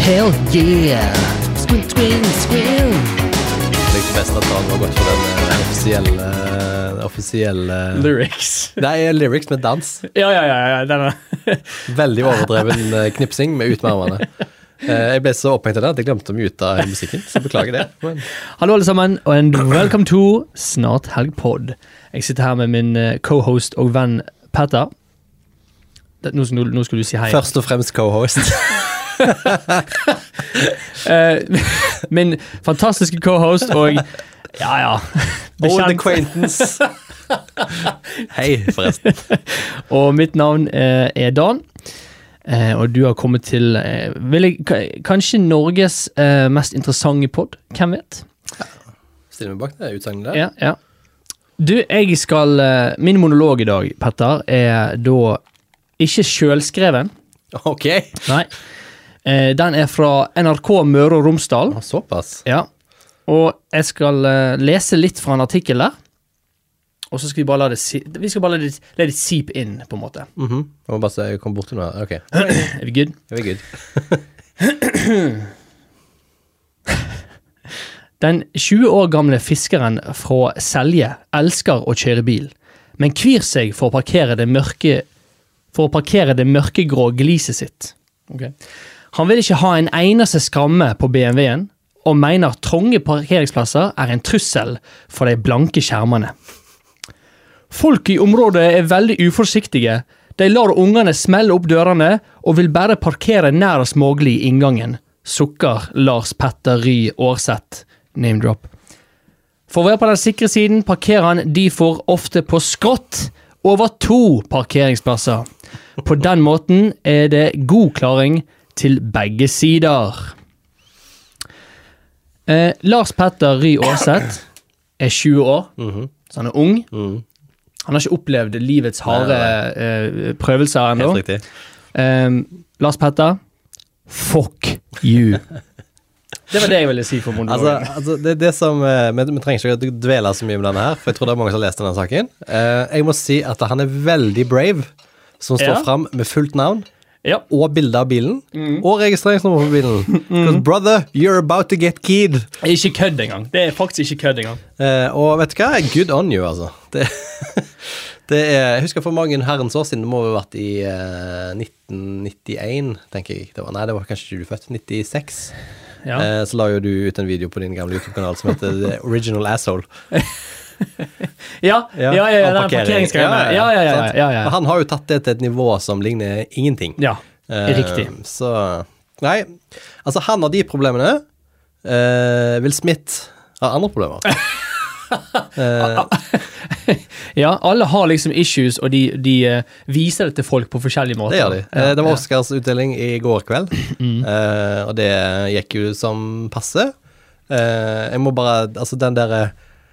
Hell yeah! Squint, squint, squint! Det best at han har gått for den offisielle Lyrics. Nei, lyrics med dans. Ja, den Veldig overdreven knipsing med utmarmene. Jeg ble så opphengt av det at jeg glemte å mute musikken, så beklager det. Men... Hallo alle sammen, and welcome to Snart Helg Pod. Jeg sitter her med min co-host og venn Petter. Nå skal du si hei. Først og fremst co-host. Min fantastiske co-host og Old acquaintance. Hei forresten. Og mitt navn er Dan, og du har kommet til kanskje Norges mest interessante podd, hvem vet? Stiller meg bak det utsagnet der. Ja. Du, jeg skal min monolog i dag, Petter, er da ikke selvskreven. Ok. Nei. Den er fra NRK Møre og Romsdal. Såpass. Ja. Og jeg skal lese litt fra en artikkel der. Og så skal vi bare la det seep inn, på en måte. Jeg må bare se, jeg kom bort til noe. Ok. Er vi good? Er vi good? Den 20 år gamle fiskeren fra Selje elsker å kjøre bil, men kvir seg for å parkere det mørkegrå gliset sitt. Okay. Han vil ikke ha en eneste skramme på BMW-en, og mener trånge parkeringsplasser er en trussel for de blanke skjermene. Folk i området er veldig uforsiktige. De lar ungene smelle opp dørene og vil bare parkere nærest mulig i inngangen, sukker Lars Petter Ry Årseth, name drop. For å være på den sikre siden parkerer han derfor ofte på skrått over 2 parkeringsplasser. På den måten er det god klaring til begge sider. Lars Petter Ry Årseth er 20 år, så han er ung. Han har ikke opplevd livets harde prøvelser ennå. Helt riktig. Lars Petter, fuck you. Det var det jeg ville si for monologen. Altså det som, vi trenger ikke å dvele så mye med denne her, for jeg tror det er mange som har lest denne saken. Jeg må si at han er veldig brave, som står frem med fullt navn, og bilder av bilen, og registreringsnummer på bilen. Because brother, you're about to get keyed. Ikke kødd engang. Det er faktisk ikke kødd engang. Og vet du hva? Good on you, altså. Det er, jeg husker for mange herrens år siden, det må ha vært i 1991, tenker jeg. Det var kanskje ikke du født, 96. Ja. Så la jo du ut en video på din gamle YouTube-kanal som heter The Original Asshole. Ja, den parkeringsgreiene. Ja. Han har jo tatt det til et nivå som ligner ingenting. Ja, riktig. Så, nei, altså han har de problemene. Will Smith har andre problemer. Ja, alle har liksom issues, og de viser det til folk på forskjellige måter. Det gjør de. Det var Oscars utdeling i går kveld, og det gikk jo som passe. Jeg må bare, altså den der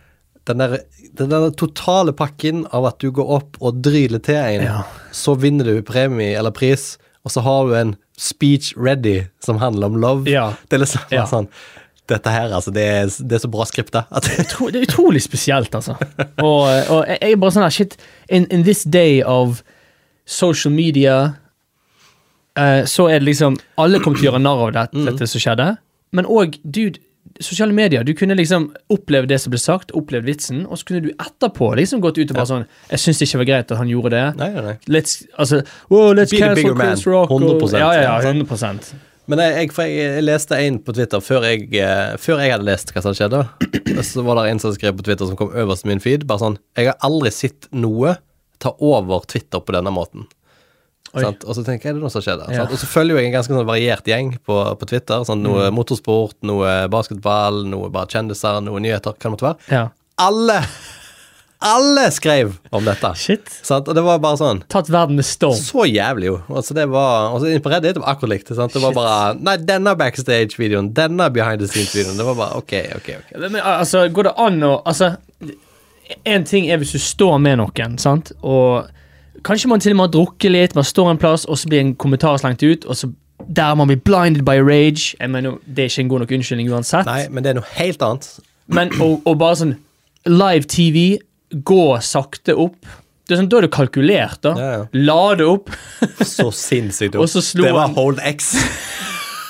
totale pakken av at du går opp og dryler til en, så vinner du premie eller pris, og så har du en speech ready som handler om love. Det er liksom sånn, dette her, altså, det er så bra skriptet. Det er utrolig spesielt, altså. Og jeg er bare sånn her, shit, in this day of social media, så er det liksom, alle kommer til å gjøre narr av dette som skjedde, men også, dude, sosiale medier, du kunne liksom oppleve det som ble sagt, oppleve vitsen, og så kunne du etterpå liksom gått ut og bare sånn, jeg synes det ikke var greit at han gjorde det. Nei. Let's cancel Chris Rock. 100%. Ja, 100%. Men jeg leste en på Twitter før jeg hadde lest hva som skjedde. Så var det en som skrev på Twitter som kom øverst i min feed, bare sånn, jeg har aldri sett noe ta over Twitter på denne måten. Og så tenker jeg, er det noe som skjedde? Og så følger jeg en ganske sånn variert gjeng på Twitter, sånn noe motorsport, noe basketball, noe bare kjendiser, noe nyheter, kan det måtte være. Alle skrev om dette. Shit. Sant? Og det var bare sånn. Tatt verden med storm. Så jævlig jo. Altså det var, og så inn på Reddit, det var akkurat likt. Sant? Det var bare, nei, denne backstage-videoen, denne behind-the-scenes-videoen, det var bare, ok. Men altså, går det an å, altså, en ting er hvis du står med noen, sant? Og kanskje man til og med har drukket litt, man står en plass, og så blir en kommentar slengt ut, og så der man blir blinded by rage. Jeg mener, det er ikke en god nok unnskyldning uansett. Nei, men det er noe helt annet. Men, og bare sånn, live TV, gå sakte opp. Det er sånn, da er det kalkulert da. Lade opp. Så sinnssykt opp. Og så slo det var hold X.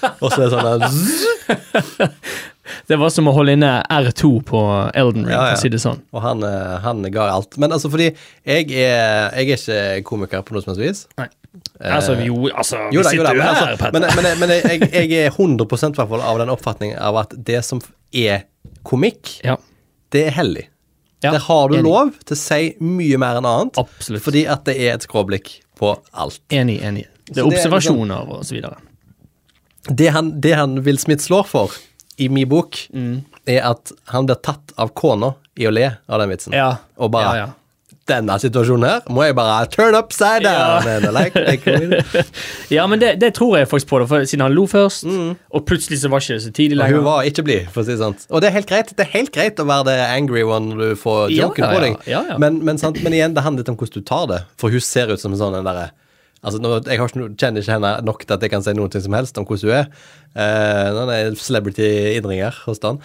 Og så er det sånn der, Det var som å holde inne R2 på Elden Ring, for å si det sånn. Og han ga alt. Men altså, fordi jeg er ikke komiker på noe som helst vis. Nei. Vi da, sitter jo her, Petter. Men jeg er 100% i hvert fall av den oppfatningen av at det som er komikk, det er hellig. Der har du lov til å si mye mer enn annet. Absolutt. Fordi at det er et skråblikk på alt. Enig. Det er observasjoner og så videre. Det han Will Smith slår for i min bok, er at han blir tatt av kona i å le av den vitsen. Ja. Og bare, denne situasjonen her, må jeg bare turn upside down. Ja, men det tror jeg faktisk på, for siden han lo først, og plutselig så var ikke det så tidlig lenger. Og hun var ikke blid, for å si sånn. Og det er helt greit å være det angry one når du får joken på deg. Men igjen, det handler litt om hvordan du tar det, for hun ser ut som en sånn den derre. Altså, jeg kjenner ikke henne nok til at jeg kan si noe som helst om hvordan hun er. Nå er jeg celebrity-innringer hos den.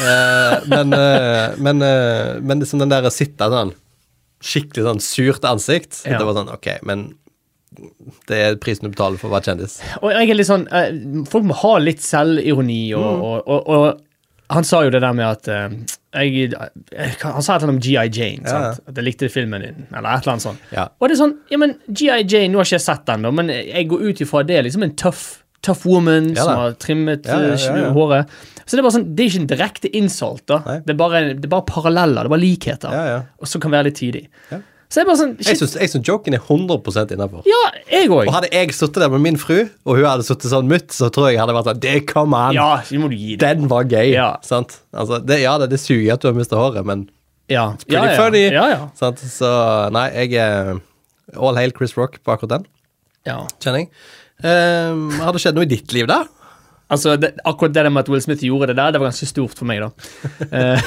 Men liksom den der sitter sånn, skikkelig sånn surt ansikt. Det var sånn, ok, men det er prisen du betaler for å være kjendis. Og jeg er litt sånn, folk må ha litt selvironi, og han sa jo det der med at han sa et eller annet om G.I. Jane, sant? At jeg likte filmen din, eller et eller annet sånt. Og det er sånn, men G.I. Jane, nå har ikke jeg sett den da, men jeg går ut ifra det, liksom en tough woman som har trimmet håret. Så det er bare sånn, det er ikke en direkte insult da. Det er bare paralleller, det er bare likheter, og som kan være litt tidig. Så det er bare sånn, jeg synes joken er 100% innenfor. Ja, jeg også. Og hadde jeg suttet der med min fru, og hun hadde suttet sånn mutt, så tror jeg hadde vært sånn, det come on. Ja, det må du gi det. Den var gøy, sant? Altså, det suger at du har mistet håret, men it's pretty funny. Sant? Så nei, jeg er all hail Chris Rock på akkurat den. Kjenner jeg. Har det skjedd noe i ditt liv da? Altså, akkurat det med at Will Smith gjorde det der, det var ganske stort for meg da.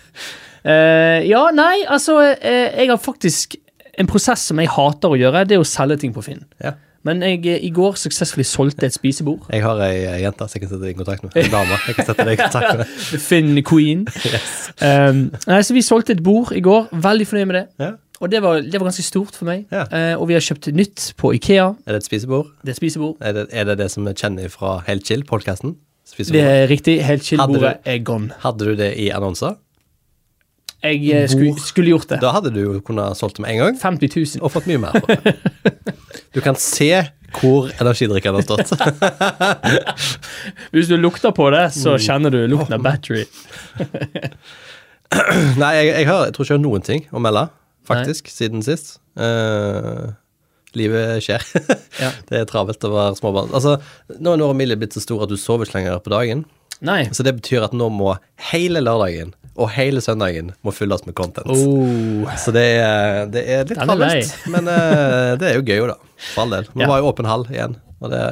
Jeg har faktisk en prosess som jeg hater å gjøre, det er å selge ting på Finn. Men jeg i går suksessfullt solgte et spisebord. Jeg har en jente som jeg kan sette deg i kontakt med. En dame, jeg kan sette deg i kontakt med. The Finn Queen. Så vi solgte et bord i går, veldig fornøyd med det. Og det var ganske stort for meg. Og vi har kjøpt nytt på IKEA. Er det et spisebord? Det er et spisebord. Er det som jeg kjenner fra Helt Chill, podcasten? Det er riktig, Helt Chill-bordet er gone. Hadde du det i annonser? Jeg skulle gjort det. Da hadde du jo kunnet solgt det med en gang. 50 000. Og fått mye mer på det. Du kan se hvor energidrikken har stått. Hvis du lukter på det, så kjenner du lukten av battery. Nei, jeg tror ikke jeg har noen ting å melde, faktisk, siden sist. Livet skjer. Det er travelt å være småbarn. Altså, nå er Emilie blitt så stor at du sover ikke lenger på dagen. Nei. Så det betyr at nå må hele lørdagen og hele søndagen må fylles med content. Så det er litt travelt, men det er jo gøy jo da, for all del. Vi var jo åpen hall igjen, og det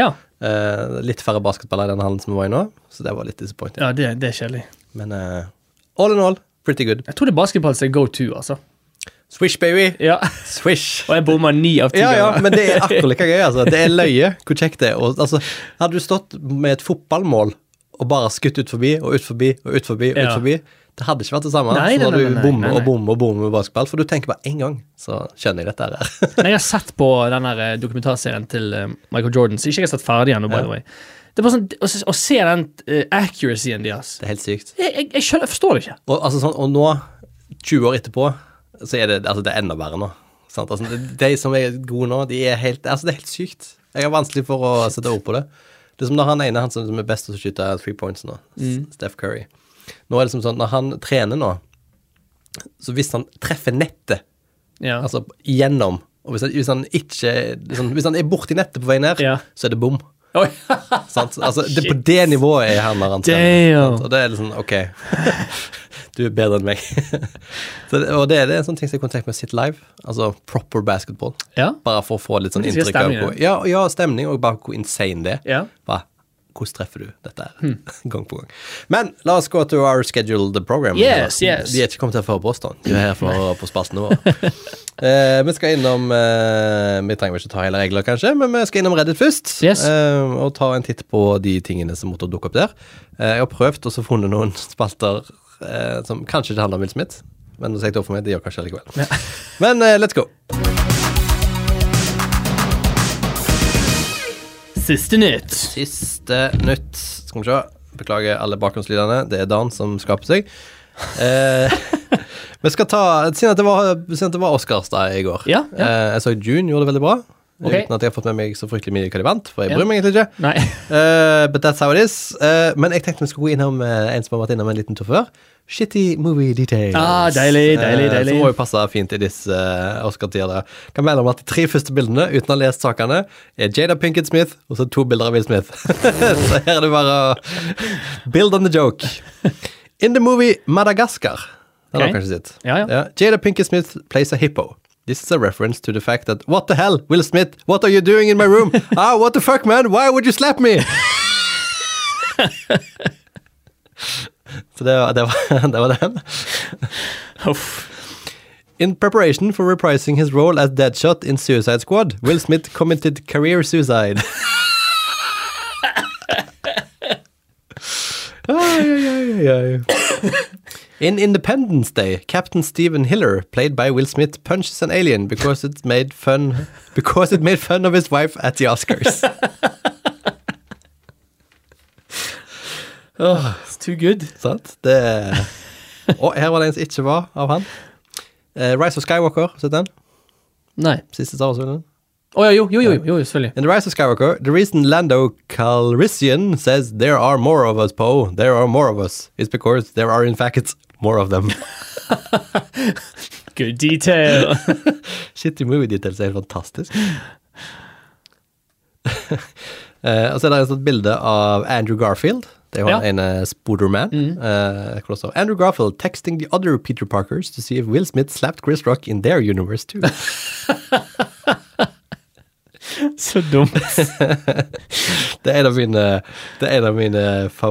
litt færre basketballer i den hallen som vi var i nå, så det var litt disappointing. Ja, det er kjedelig. Men all in all, pretty good. Jeg tror det er basketball som er go-to, altså. Swish, baby. Ja. Swish. Og jeg bommer 9 av 10 ganger. Ja, men det er akkurat like gøy, altså. Det er løye, hvor kjekt det er. Og, altså, hadde du stått med et fotballmål og bare skutt ut forbi, og ut forbi, og ut forbi, og ut forbi, det hadde ikke vært det samme. Nei, så når du bommer med basketball, for du tenker bare en gang, så skjønner jeg dette her. Men jeg har sett på den her dokumentarserien til Michael Jordan, så ikke jeg har sett ferdig ennå, by the way. Det er bare sånn, å se den accuracyen deres. Det er helt sykt. Jeg forstår det ikke. Og, altså, sånn, og nå, 20 år etterpå, så er det enda verre nå. Sant? Altså, de som er gode nå, det er helt sykt. Jeg har vanskelig for å sette ord på det. Det er som når han som er best til å skyte 3 points nå, Steph Curry. Nå er det som sånn, når han trener nå, så hvis han treffer nettet, altså igjennom, og hvis han ikke, liksom, hvis han er bort i nettet på vei ned, så er det bom. Altså, det er på det nivået er han når han trener. Og det er liksom, ok, du er bedre enn meg. Og det er en sånn ting som jeg kunne tenkt meg å sitte live, altså proper basketball. Bare for å få litt sånn inntrykk av stemning, og bare hvor insane det er. Hvordan treffer du dette her? Gang på gang. Men la oss gå til our scheduled program. Yes. De er ikke kommet til for Boston. De er her for på spalten vår. Vi skal innom vi trenger ikke ta hele regler kanskje, men vi skal innom Reddit først. Og ta en titt på de tingene som måtte dukke opp der. Jeg har prøvd og så funnet noen spalter som kanskje ikke handler om Will Smith, men det sier for meg, det gjør kanskje likevel. Men let's go. Siste nytt. Siste nytt. Skal vi se. Beklager alle bakgrunnslydene. Det er Dan som skaper seg. Vi skal ta siden at det var Oscars da i går. Ja. Jeg så June gjorde det veldig bra. Okay. Uten at jeg har fått med meg så fryktelig mye hva de vant, for jeg bryr meg egentlig ikke. Nei. But that's how it is. Men jeg tenkte vi skulle gå innom en som har vært innom en liten tur før. Shitty movie details. Deilig. Som må jo passe fint i disse Oscar-tider. Kan melde om at de 3 første bildene, uten å ha lest sakene, er Jada Pinkett Smith, og så 2 bilder av Will Smith. Så her er det bare å build on the joke. In the movie Madagascar. Den har kanskje sitt. Ja. Jada Pinkett Smith plays a hippo. This is a reference to the fact that, what the hell, Will Smith, what are you doing in my room? What the fuck, man? Why would you slap me? Så det var den. In preparation for reprising his role as Deadshot in Suicide Squad, Will Smith committed career suicide. In Independence Day, Captain Stephen Hiller, played by Will Smith, punches an alien because it made fun of his wife at the Oscars. It's too good. Sant? Og her var det en som ikke var av han. Rise of Skywalker, sett den? Nei. Siste Star Wars-filmen. Jo, selvfølgelig. In The Rise of Skywalker, the reason Lando Calrissian says there are more of us, Poe, there are more of us, is because there are in fact more of them. Good detail. Shitty movie details er fantastisk. Og så er det et bilde av Andrew Garfield. Det er jo en Spoderman. Andrew Garfield texting the other Peter Parkers to see if Will Smith slapped Chris Rock in their universe too. Så dumt. Det er en av mine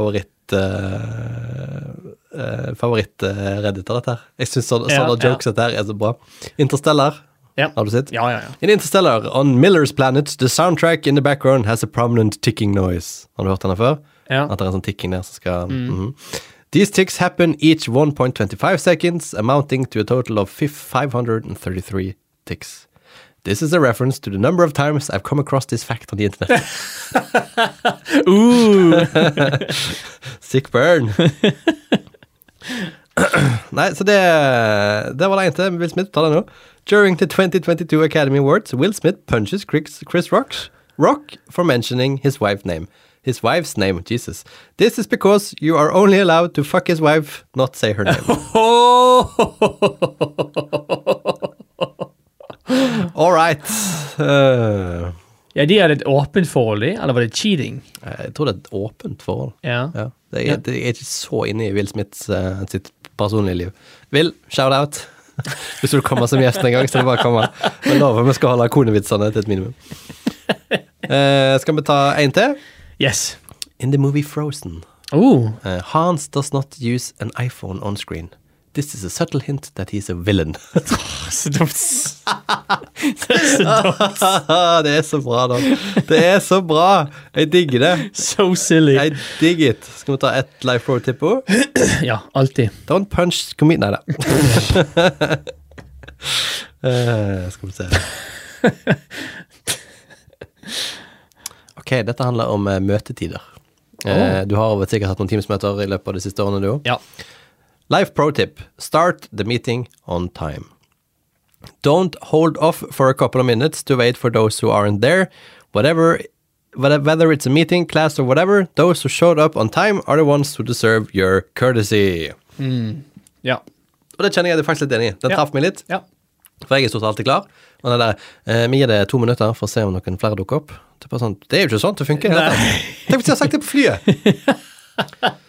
favoritt-redditor, dette her. Jeg synes sånne jokes dette her er så bra. Interstellar, har du sett? Ja. In Interstellar, on Miller's planet, the soundtrack in the background has a prominent ticking noise. Har du hørt denne før? Ja. At det er en sånn ticking der som skal... These ticks happen each 1.25 seconds, amounting to a total of 533 ticks. This is a reference to the number of times I've come across this fact on the internet. Sick burn. Nei, så det var det ene til Will Smith. Ta det nå. During the 2022 Academy Awards, Will Smith punches Chris Rock for mentioning his wife's name. His wife's name, Jesus. This is because you are only allowed to fuck his wife, not say her name. All right. Ja, de hadde et åpent forhold, eller var det cheating? Jeg tror det er et åpent forhold. Ja. Det er ikke så inne i Will Smiths sitt personlige liv. Will, shout out. Hvis du kommer som gjest en gang, så er det bare å komme. Jeg lover vi skal holde konevitsene til et minimum. Skal vi ta en til? Yes. In the movie Frozen, Hans does not use an iPhone on screen. This is a subtle hint that he's a villain. Så dumt. Det er så bra, da. Det er så bra. Jeg digger det. So silly. Jeg digger det. Skal vi ta et live pro-tip på? Ja, alltid. Don't punch commit. Nei da. Skal vi se. Ok, dette handler om møtetider. Du har sikkert hatt noen Teams-møter i løpet av de siste årene, du. Ja. Life pro tip. Start the meeting on time. Don't hold off for a couple of minutes to wait for those who aren't there. Whether it's a meeting, class or whatever, those who showed up on time are the ones who deserve your courtesy. Ja. Og det kjenner jeg faktisk litt enig i. Den traff meg litt. Ja. For jeg er stort alltid klar. Og det der, vi gir det 2 minutter for å se om noen flere dukker opp. Det er jo ikke sånn det funker. Tenk hvis jeg har sagt det på flyet.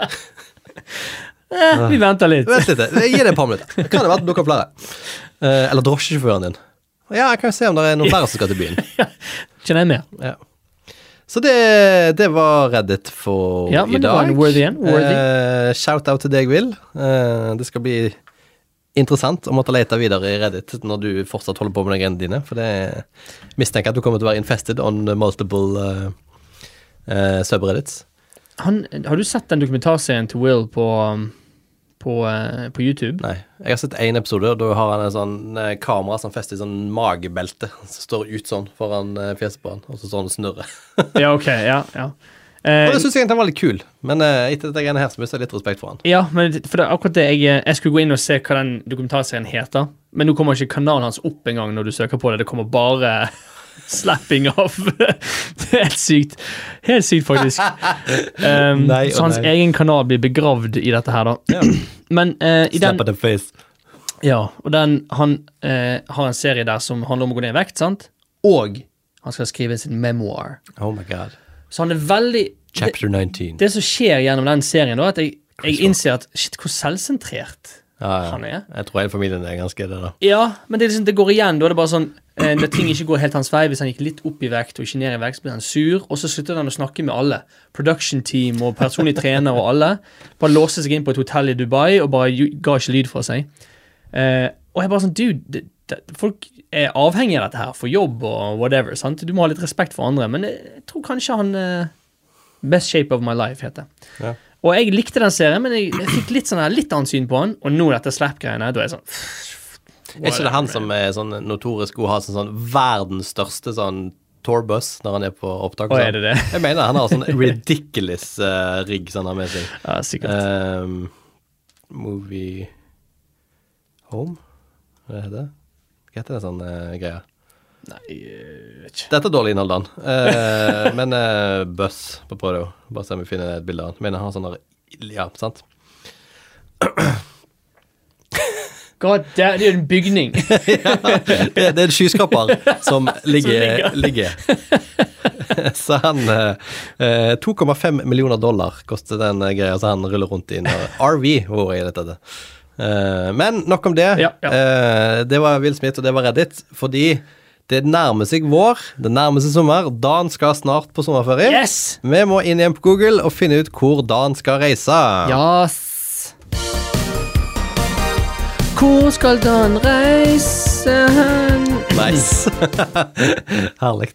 Vi venter litt. Vent litt, jeg gir det et par minutter. Det kan det være at det dukker opp flere. Eller drosjesjåføren din. Ja, jeg kan se om det er noen flere som skal til byen. Kjenner jeg med. Ja. Så det var Reddit for i dag. Ja, men det var en worthy. Shout out til deg, Will. Det skal bli interessant å måtte lete videre i Reddit når du fortsatt holder på med de greiene dine, for det mistenker at du kommer til å være infested on multiple subreddits. Har du sett den dokumentarserien til Will på på YouTube? Nei. Jeg har sett en episode, og da har han en sånn kamera som fester i sånn magebelte, som står ut sånn foran fjeset på han, og så står han og snurrer. Ja, ok, ja. Og det synes jeg egentlig var litt kul, men etter dette greiene her så mister jeg litt respekt for han. Ja, men for det er akkurat det jeg skulle gå inn og se hva den dokumentarserien heter, men nå kommer ikke kanalen hans opp en gang når du søker på det, det kommer bare slapping av. Det er helt sykt faktisk. Så hans egen kanal blir begravd i dette her da. Ja. Men i den... Slap at the face. Ja, og han har en serie der som handler om å gå ned i vekt, sant? Og han skal skrive sin memoir. Oh my god. Så han er veldig... Chapter 19. Det som skjer gjennom den serien da, at jeg innser at, shit, hvor selvsentrert han er. Jeg tror hele familien er ganske det da. Ja, men det, liksom, det går igjen, da er det bare sånn, når ting ikke går helt hans vei, hvis han gikk litt opp i vekt og ikke ned i vekt, så blir han sur, og så slutter han å snakke med alle. Production team og personlig trener og alle. Bare låste seg inn på et hotell i Dubai og bare ga ikke lyd fra seg. Og jeg bare sånn, dude, folk er avhengig av dette her for jobb og whatever, sant? Du må ha litt respekt for andre, men jeg tror kanskje han Best Shape of My Life heter. Ja. Og jeg likte den serien, men jeg fikk litt annen syn på han, og nå dette slap-greiene, da er jeg sånn... Er ikke det han som er sånn notorisk å ha sånn verdens største sånn tourbus når han er på opptak? Er det det? Jeg mener, han har sånn ridiculous rigg som han har med seg. Ja, sikkert. Movie Home? Hva heter det? Hva heter det sånn greie? Nei, jeg vet ikke. Dette er dårlig innhold, Dan. Men Buzz på prøve, bare se om vi finner et bilde av han. Men han har sånn der, ja, sant? God, det er jo en bygning. Ja, det er en skyskraper som ligger. Så han 2,5 millioner dollar koster den greia, så han ruller rundt i en RV, hvor er dette? Men nok om det. Ja. Det var Will Smith, og det var Reddit, fordi det nærmer seg vår, det nærmer seg sommer. Dan skal snart på sommerferie. Yes! Vi må inn igjen på Google og finne ut hvor Dan skal reise. Yes! Hvor skal Dan reise hen? Nice. Herlig.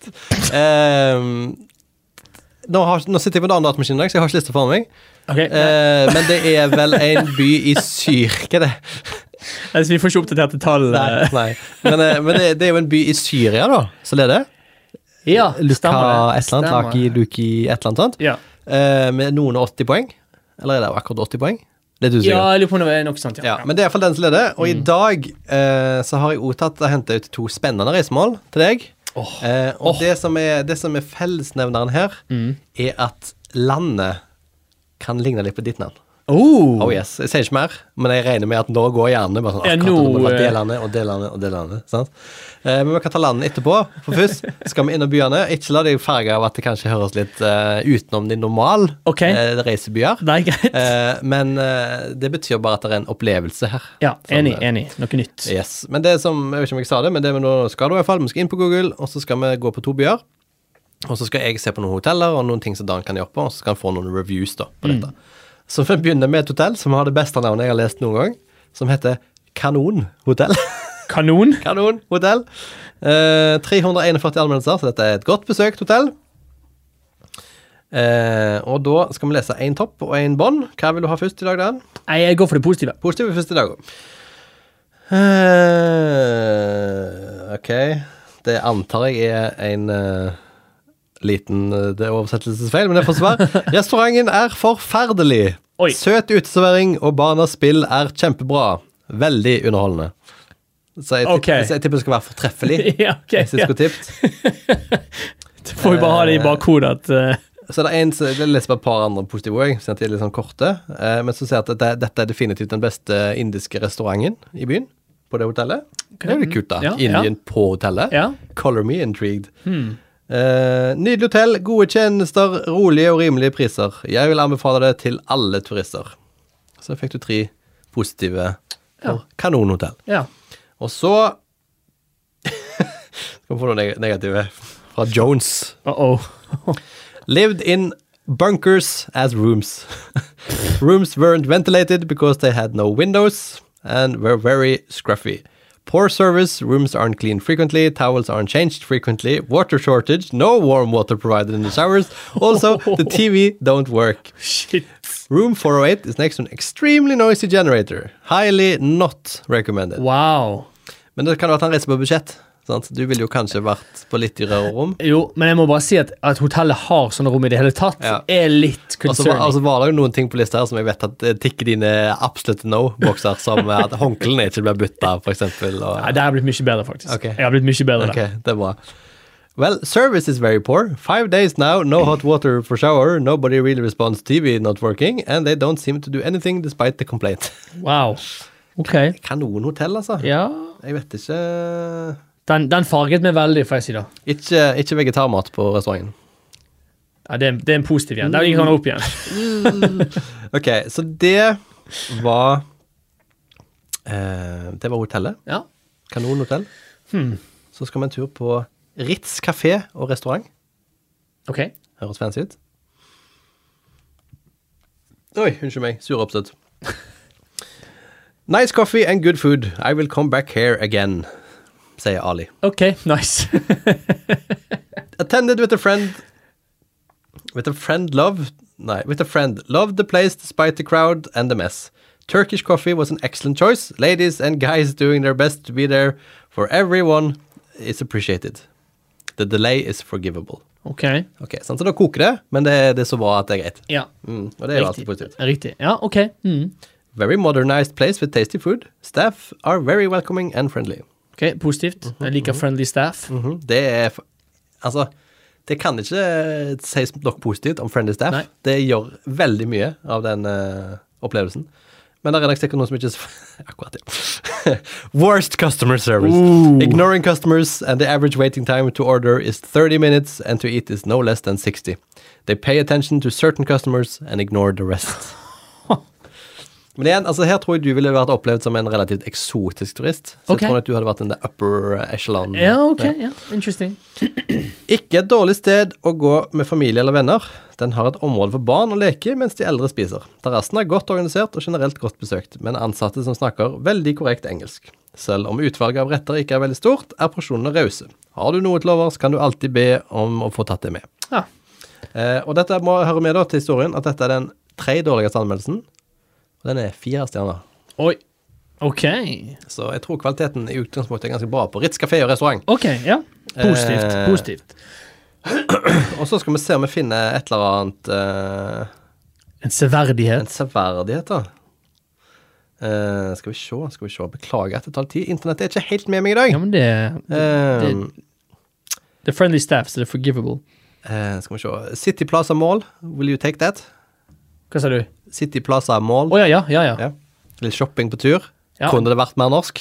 Nå sitter jeg på en annen datamaskin i dag, så jeg har ikke liste foran meg. Okay, men det er vel en by i Hva er det? Altså, vi får ikke oppdaterte tall. Nei. Men det er jo en by i Syria da, så det er det? Ja, stemmer det. Luki, et eller annet sånt? Ja. Med noen 80 poeng? Eller er det akkurat 80 poeng? Det er du sikker? Ja, jeg lurer på om det er nok sant, ja. Men det er i hvert fall den som leder, og i dag så har jeg også hentet ut 2 spennende reisemål til deg. Og det som er fellesnevneren her, er at landet kan ligne litt på ditt navn. Oh yes, jeg sier ikke mer, men jeg regner med at nå går gjerne bare sånn, det landet, sant? Men vi kan ta landet etterpå, for først skal vi inn og byene, ikke la deg farge av at det kanskje høres litt utenom de normale reisebyer. Det er greit. Men det betyr bare at det er en opplevelse her. Ja, enig, noe nytt. Yes, men det som, jeg vet ikke om jeg sa det, men det vi nå skal da i hvert fall, vi skal inn på Google, og så skal vi gå på 2 byer, og så skal jeg se på noen hoteller, og noen ting som Dan kan gjøre på, og så skal han få noen reviews da, på dette. Så vi begynner med et hotell som har det beste navnet jeg har lest noen gang, som heter Kanon Hotel. Kanon? Kanon Hotel. 341 anmeldelser, så dette er et godt besøkt hotell. Og da skal vi lese en topp og en bånd. Hva vil du ha først i dag, Dan? Jeg går for det positive. Positive først i dag. Ok. Det antar jeg er en... liten oversettelsesfeil, men det får svar. Restauranten er forferdelig. Søt uteservering og barnas spill er kjempebra. Veldig underholdende. Så jeg tipper det skal være fortreffelig. Ja, ok. Jeg synes det skal tippet. Du får jo bare ha det i bakhodet at... Så det er en, jeg leser bare et par andre positive også, så det er litt sånn korte, men så ser jeg at dette er definitivt den beste indiske restauranten i byen, på det hotellet. Det er jo kult da. Indien på hotellet. Color me intrigued. Nydelig hotell, gode tjenester, rolige og rimelige priser. Jeg vil anbefale det til alle turister. Så fikk du 3 positive kanonhotell. Og så skal vi få noe negative fra Jones. Lived in bunkers as rooms. Rooms weren't ventilated because they had no windows and were very scruffy. Poor service, rooms aren't cleaned frequently, towels aren't changed frequently, water shortage, no warm water provided in the showers, also the TV don't work. Shit. Room 408 is next to an extremely noisy generator. Highly not recommended. Wow. Men det kan jo at han reiser på budsjett. Sant? Du ville jo kanskje vært på litt dyrere rom. Jo, men jeg må bare si at hotellet har sånne rom i det hele tatt, er litt concerning. Altså var det jo noen ting på lista her som jeg vet at tikker dine absolutt no-bokser, som at håndklene ikke blir bytta, for eksempel. Nei, det har blitt mye bedre, faktisk. Okay. Jeg har blitt mye bedre der. Det er bra. Well, service is very poor. 5 days now, no hot water for shower, nobody really responds, TV not working, and they don't seem to do anything despite the complaint. Wow. Ok. Kanon hotell, altså. Ja. Jeg vet ikke... Den farget meg veldig, får jeg si da. Ikke vegetarmat på restauranten. Ja, det er en positiv igjen. Der gikk han opp igjen. Ok, så det var hotellet. Ja. Kanon hotell. Så skal vi en tur på Ritz Café og restaurant. Ok. Høres fancy ut. Oi, unnskyld meg. Sur oppstøtt. Nice coffee and good food. I will come back here again, sier Ali. Ok, nice. Attended with a friend. Loved the place despite the crowd and the mess. Turkish coffee was an excellent choice. Ladies and guys doing their best to be there for everyone is appreciated. The delay is forgivable. Ok, så da koker det, men det er så bra at det er greit. Ja. Og det er jo alltid positivt. Riktig, ja, ok. Very modernized place with tasty food. Staff are very welcoming and friendly. Ok, positivt. Jeg liker friendly staff. Det er, altså, det kan ikke sies nok positivt om friendly staff. Nei. Det gjør veldig mye av den opplevelsen. Men der er det sikkert noe som ikke akkurat det. Worst customer service. Ignoring customers and the average waiting time to order is 30 minutes and to eat is no less than 60. They pay attention to certain customers and ignore the rest. Men igjen, altså her tror jeg du ville vært opplevd som en relativt eksotisk turist. Så jeg tror at du hadde vært en upper echelon. Ja, ok, ja, interesting. Ikke et dårlig sted å gå med familie eller venner. Den har et område for barn å leke mens de eldre spiser. Terrassen er godt organisert og generelt godt besøkt, men ansatte som snakker veldig korrekt engelsk. Selv om utvalget av retter ikke er veldig stort, er porsjonene rause. Har du noe til overs, kan du alltid be om å få tatt det med. Ja. Og dette må høre med da til historien, at dette er den 3 dårligste anmeldelsen. Og den er 4 stjerner. Oi, ok. Så jeg tror kvaliteten i utgangspunktet er ganske bra på Ritz Café og restaurant. Ok, ja. Positivt. Og så skal vi se om vi finner et eller annet... En severdighet. Da. Skal vi se. Beklager at det tar tid. Internett er ikke helt med meg i dag. Ja, men det er friendly staff, så det er forgivable. Skal vi se. City Plaza Mall, will you take that? Hva sa du? City Plaza Mall. Ja. Litt shopping på tur. Ja. Kunne det vært mer norsk?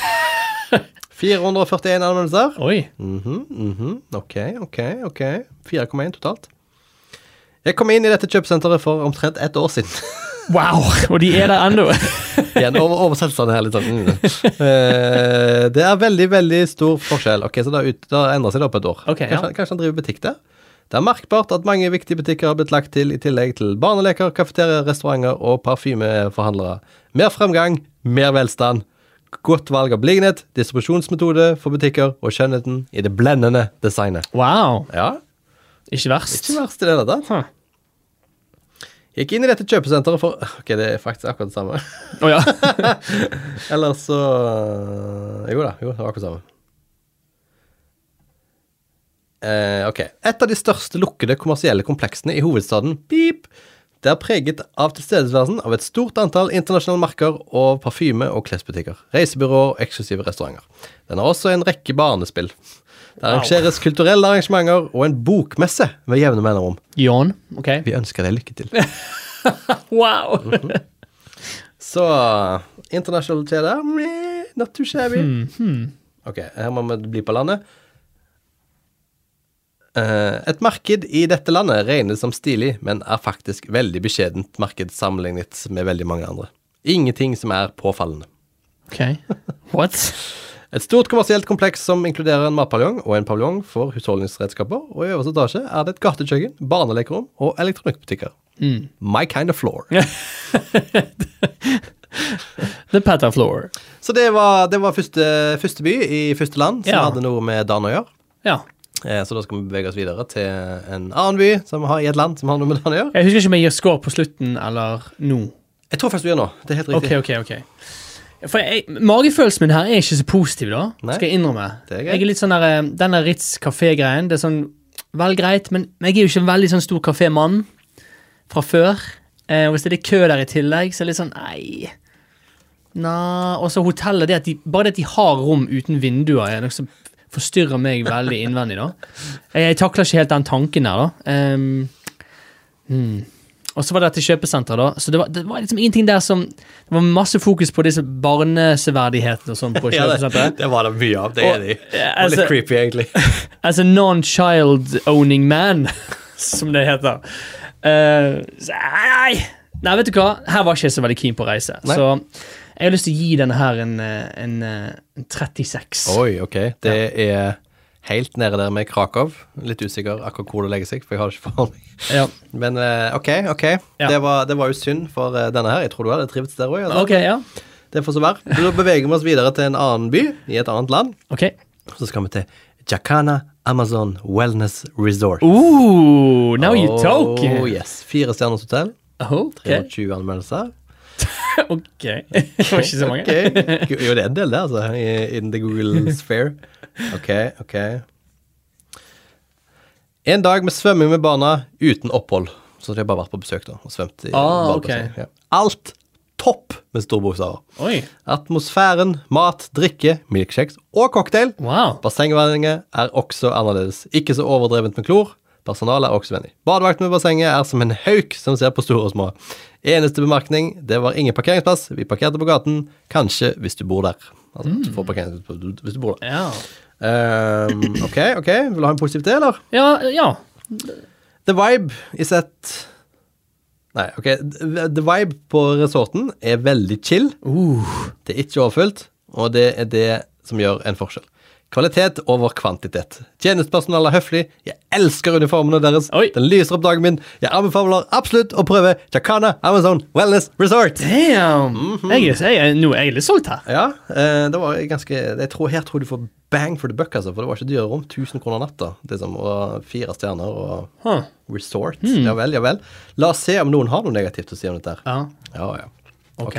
441 anmeldelser. Oi. Ok. 4,1 totalt. Jeg kom inn i dette kjøpesenteret for omtrent 1 år siden. Wow, og de er der enda. Igjen, oversettelsene her litt sånn. Det er veldig, veldig stor forskjell. Ok, så da endrer seg det opp et år. Okay, kanskje han driver butikk der? Det er merkbart at mange viktige butikker har blitt lagt til i tillegg til barneleker, kafeterier, restauranter og parfymeforhandlere. Mer fremgang, mer velstand, godt valg av beliggenhet, distribusjonsmetode for butikker og skjønnheten i det blendende designet. Wow. Ja. Ikke verst. Ikke verst i det da. Gikk inn i dette kjøpesenteret for... Ok, det er faktisk akkurat det samme. Ja. Eller så... Jo, det var akkurat det samme. Ok. Et av de største lukkede kommersielle kompleksene i hovedstaden, det er preget av tilstedeværelsen av et stort antall internasjonale marker og parfyme- og klesbutikker, reisebyråer og eksklusive restauranter. Den har også en rekke barnespill. Det arrangeres kulturelle arrangementer og en bokmesse med jevne mellomrom. Jon, ok. Vi ønsker deg lykke til. Wow! Så, internasjonale kjeder, not too shabby. Ok, her må vi bli på landet. Et marked i dette landet regnes som stilig, men er faktisk veldig beskjedent marked sammenlignet med veldig mange andre. Ingenting som er påfallende. Ok, what? Et stort kommersielt kompleks som inkluderer en matpaviljong og en paviljong for husholdningsredskaper, og i øverste etasje er det et gatekjøkken, barnelekerom og elektronikkbutikker. My kind of floor. The Pata Floor. Så det var første by i første land som hadde noe med Dan å gjøre. Ja. Så da skal vi bevege oss videre til en annen by som har i et land som har noe med det å gjøre. Jeg husker ikke om jeg gir score på slutten eller nå. Jeg tror først vi gjør nå. Det er helt riktig. Ok. For magefølelsen min her er ikke så positiv da, skal jeg innrømme. Det er greit. Jeg er litt sånn der, denne Ritz Café-greien, det er sånn, vel greit, men jeg er jo ikke en veldig sånn stor kafémann fra før. Og hvis det er litt kø der i tillegg, så er det litt sånn, nei. Og så hotellet, bare det at de har rom uten vinduer, er noe som forstyrrer meg veldig innvendig da. Jeg takler ikke helt den tanken der da. Og så var det til kjøpesenteret da, så det var liksom ingenting der som, det var masse fokus på disse barneseverdighetene og sånn på kjøpesenteret. Det var det mye av, det er de. Det var litt creepy egentlig. As a non-child owning man, som det heter. Nei, vet du hva? Her var ikke jeg så veldig keen på å reise. Nei. Så jeg har lyst til å gi denne her en 36. Oi, ok. Det er helt nede der med Krakow. Litt usikker akkurat hvor det legger seg, for jeg har det ikke for meg. Ja. Men ok. Ja. Det var jo synd for denne her. Jeg tror du hadde trivts der også. Ok, ja. Det får så være. Så da beveger vi oss videre til en annen by, i et annet land. Ok. Så skal vi til Jacana Amazon Wellness Resort. Now you talk. Oh, yes. 4 stjerners hotell. Ok. 320 anmeldelser. Ok. Det var ikke så mange. Ok. Jo, det er en del der, altså, in the Google sphere. Ok. En dag med svømming med barna uten opphold. Så de har bare vært på besøk da, og svømt i badebasseng. Ja. Alt topp med store bokstaver. Oi. Atmosfæren, mat, drikke, milkshakes og cocktail. Wow. Bassengvannet er også annerledes. Ikke så overdrevent med klor. Personalet er også vennig. Badevakten med bassenget er som en hauk som ser på store og små. Eneste bemerkning, det var ingen parkeringsplass. Vi parkerte på gaten. Kanskje hvis du bor der. Altså, du får parkeringsplass hvis du bor der. Ja. Ok. Vil du ha en positiv del, eller? Ja. The vibe is at... Nei, ok. The vibe på resorten er veldig chill. Det er ikke overfylt, og det er det som gjør en forskjell. Kvalitet over kvantitet. Tjenestepersonal er høflig. Jeg elsker uniformene deres. Oi. Den lyser opp dagen min. Jeg anbefaler absolutt å prøve Jacana Amazon Wellness Resort. Damn. Nå er jeg litt solgt her. Ja, det var ganske... Her tror du får bang for the buck, altså, for det var ikke dyre rom. 1000 kroner natta. Det som var 4 stjerner og resort. Ja vel. La oss se om noen har noe negativt å si om dette her. Ja. Ok.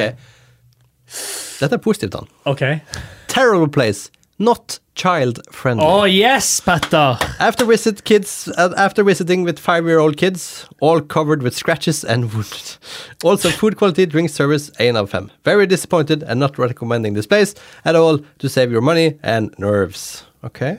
Dette er positivt, Dan. Ok. Terrible place. Not child-friendly. Oh, yes, Petter! After visiting with 5-year-old kids, all covered with scratches and wounds. Also, food quality, drink service, 1 av 5. Very disappointed and not recommending this place at all to save your money and nerves. Ok.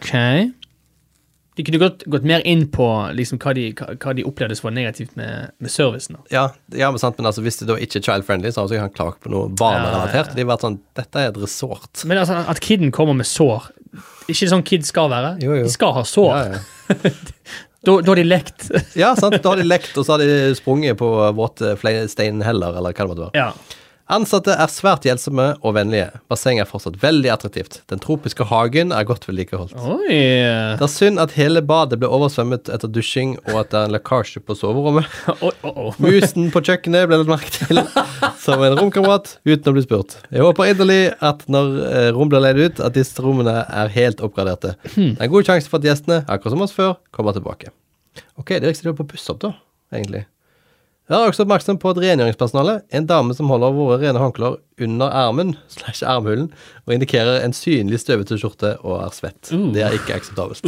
De kunne gått mer inn på liksom, hva de opplevde som var negativt med servicen. Ja, men sant, men altså, hvis det da ikke er child-friendly, så har han klagt på noe barnerelatert. De har vært sånn, dette er et resort. Men altså, at kidden kommer med sår, ikke sånn kids skal være. Jo. De skal ha sår. Ja. Da har de lekt. Ja, sant, da har de lekt, og så har de sprunget på våte steinheller, eller hva det måtte være. Ja. Ansatte er svært hjelpsomme og vennlige. Bassenget er fortsatt veldig attraktivt. Den tropiske hagen er godt vedlikeholdt. Oi. Det er synd at hele badet ble oversvømmet etter dusjing, og at det er en lekkasje på soverommet. Musen på kjøkkenet ble lagt merke til som en romkamerat uten å bli spurt. Jeg håper inderlig at når rom blir leid ut, at disse rommene er helt oppgraderte. Det er en god sjanse for at gjestene, akkurat som oss før, kommer tilbake. Ok, det er ikke så det på puss opp da, egentlig. Jeg er også oppmerksom på at rengjøringspersonalet, en dame som holder våre rene håndklær under armen/armhulen, og indikerer en synlig støvete skjorte og er svett. Det er ikke akseptabelt.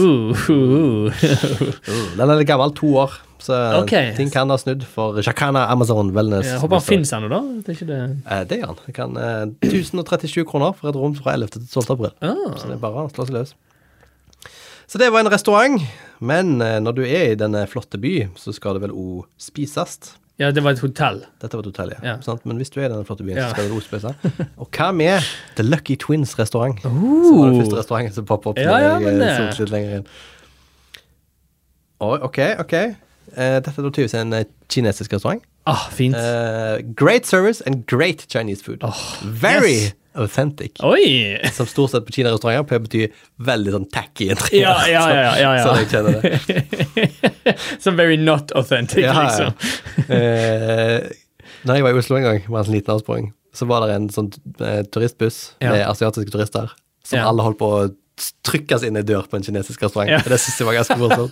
Den er litt gammel, 2 år, så ting kan ha snudd for Jacana Amazon Wellness. Jeg håper han finnes ennå da. Det er ikke det. Det gjør han. Det kan 1037 kroner for et rom fra 11. til 12. april. Så det er bare å slå seg løs. Så det var en restaurant, men når du er i denne flotte by, så skal det vel også spises. Ja, det var et hotell. Dette var et hotell, ja. Sant? Men hvis du er i denne flotte byen, så skal det også spise. Og hva med The Lucky Twins restaurant? Så var det første restauranten som poppet opp når jeg så litt lenger inn. Ok. Dette er da tydeligvis en kinesisk restaurant. Fint. Great service and great Chinese food. Very authentic. Oi! Som stort sett på Kina-restauranter betyr veldig sånn tacky entry. Ja. Sånn jeg kjenner det. Som very not authentic, liksom. Når jeg var i Oslo en gang, med en liten avsporing, så var det en sånn turistbuss med asiatiske turister, som alle holdt på å trykkes inn i dør på en kinesisk restaurant. Det synes jeg var ganske morsomt.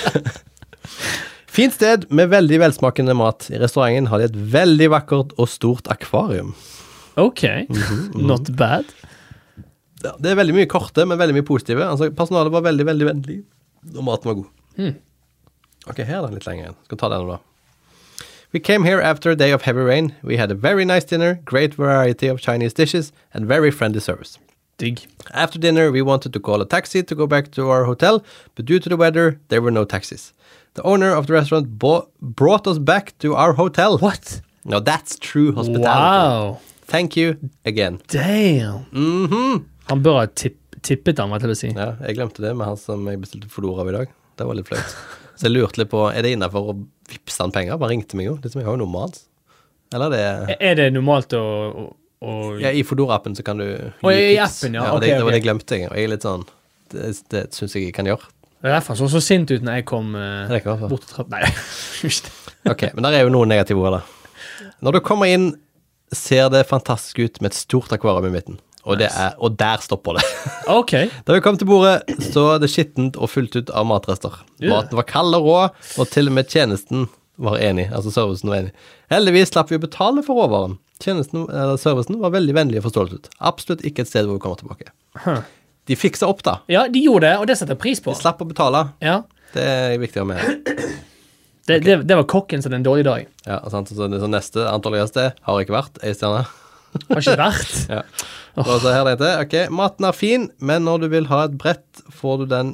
Fint sted med veldig velsmakende mat. I restauranten har de et veldig vakkert og stort akvarium. Ok, not bad. Ja, det er veldig mye korte, men veldig mye positive. Altså, personalet var veldig, veldig vennlig, og maten var god. Ok, her er den litt lenger igjen. Skal ta den da. We came here after a day of heavy rain. We had a very nice dinner, great variety of Chinese dishes, and very friendly service. Digg. After dinner, we wanted to call a taxi to go back to our hotel, but due to the weather, there were no taxis. The owner of the restaurant brought us back to our hotel. What? No, that's true hospitality. Wow. Thank you again. Damn. Han bør ha tippet han, hva til å si. Ja, jeg glemte det med han som jeg bestilte Fodora av i dag. Det var litt fløyt. Så jeg lurte litt på, er det innenfor å vipse han penger? Bare ringte meg jo. Det som jeg har jo normalt. Eller det... Er det normalt å... Ja, i Fodora-appen så kan du... I appen, ja. Okay, det var det jeg glemte jeg. Og jeg er litt sånn... Det synes jeg kan gjøre. Det er derfor han så sint ut når jeg kom bort til trappen. Nei, just det. Ok, men der er jo noen negative ord da. Når du kommer inn, ser det fantastisk ut med et stort akvarium i midten. Og, og der stopper det. Ok. Da vi kom til bordet, så det skittent og fullt ut av matrester. Maten var kald og rå, og til og med tjenesten var enig, altså servicen var enig. Heldigvis slapp vi å betale for råvaren. Servicen var veldig vennlig og forståelig ut. Absolutt ikke et sted hvor vi kommer tilbake. De fikset opp da. Ja, de gjorde det, og det setter jeg pris på. De slapp å betale. Ja. Det er viktig å ha med. Det var kokken som en dårlig dag. Ja, sant. Så det neste antalligste har ikke vært, en stjerne. Har ikke vært. Ja. Og så her det heter, ok, maten er fin, men når du vil ha et brett, får du den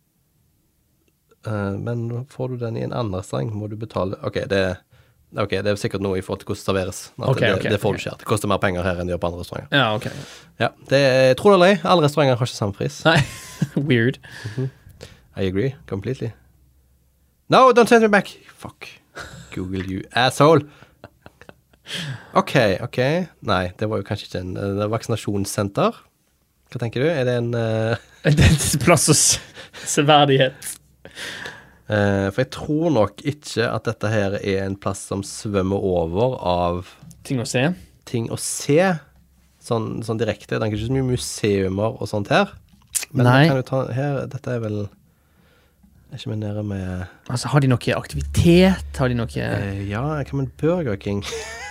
i en annen restaurant, må du betale. Ok, det er sikkert noe i forhold til hvordan det serveres. Det får du ikke. Det koster mer penger her enn de gjør på andre restauranter. Ja, ok. Ja, tror du eller ei, alle restauranter har ikke samme pris. Nei, weird. I agree, completely. No, don't send me back. Fuck. Google you asshole. Ok. Nei, det var jo kanskje ikke en vaksinasjonssenter. Hva tenker du? Er det en... Det er en plass og severdighet. For jeg tror nok ikke at dette her er en plass som svømmer over av... Ting å se. Sånn direkte. Det er ikke så mye museumer og sånt her. Men kan du ta her, dette er vel... Er ikke vi nede med... Altså, har de noe aktivitet? Har de noe... Ja, hva med Burger King?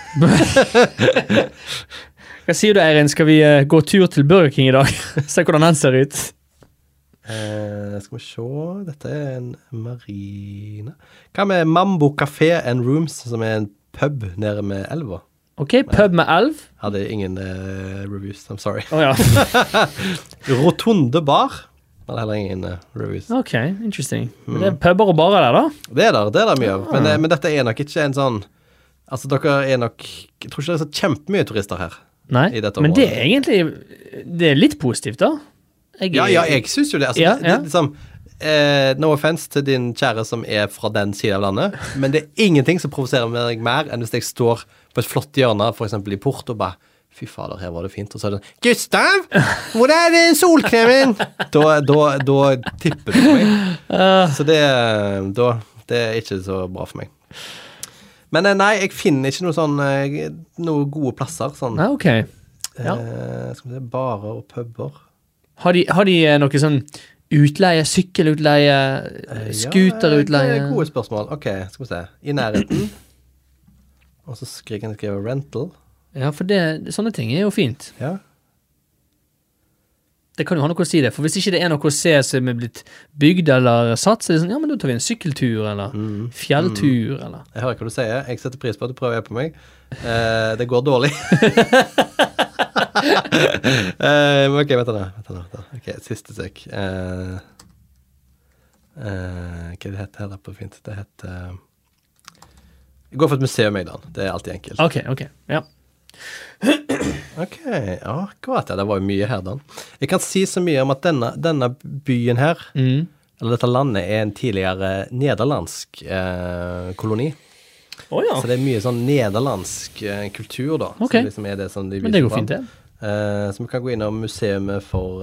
Hva sier du, Eirin? Skal vi gå tur til Burger King i dag? Se hvordan den ser ut. Skal vi se... Dette er en marina. Hva med Mambo Café and Rooms, som er en pub nede med elva? Ok, pub med elv. Hadde ingen reviews, I'm sorry. Ja. Rotunde bar. Det er heller ingen reviews. Ok, interesting. Men det er pubber og barer der da? Det er mye av. Men dette er nok ikke en sånn... Altså, dere er nok... Jeg tror ikke det er så kjempemye turister her. Nei, men det er egentlig... Det er litt positivt da. Jeg synes jo det. Altså, det er liksom... no offense til din kjære som er fra den siden av landet, men det er ingenting som provoserer meg mer enn hvis jeg står på et flott hjørne, for eksempel i Porto, og bare... Fy fader, her var det fint. Og så er det Gustav, hvor er det solkremen? Da tipper det på meg. Så det er ikke så bra for meg. Men nei, jeg finner ikke noe gode plasser. Sånn. Ok. Ja. Skal vi se, barer og puber. Har de noe sånn utleie, sykkelutleie, skuterutleie? Ja, det er gode spørsmål. Ok, skal vi se. I nærheten. Og så kan jeg skrive rental. Ja, for sånne ting er jo fint. Ja. Det kan jo ha noe å si det, for hvis ikke det er noe å se som er blitt bygd eller satt, så er det sånn, ja, men da tar vi en sykkeltur, eller fjelltur, eller... Jeg hører hva du sier, jeg setter pris på at du prøver på meg. Det går dårlig. Ok, vent da. Ok, siste sek. Hva det heter her på fint? Det heter... Jeg går for et museum i dag, det er alltid enkelt. Ok, ja. Ok, akkurat det var jo mye her da. Jeg kan si så mye om at denne byen her, eller dette landet, er en tidligere nederlandsk koloni. Ja. Så det er mye sånn nederlandsk kultur da. Ok, som liksom er det som de men det går fint det. Så vi kan gå inn og museum for...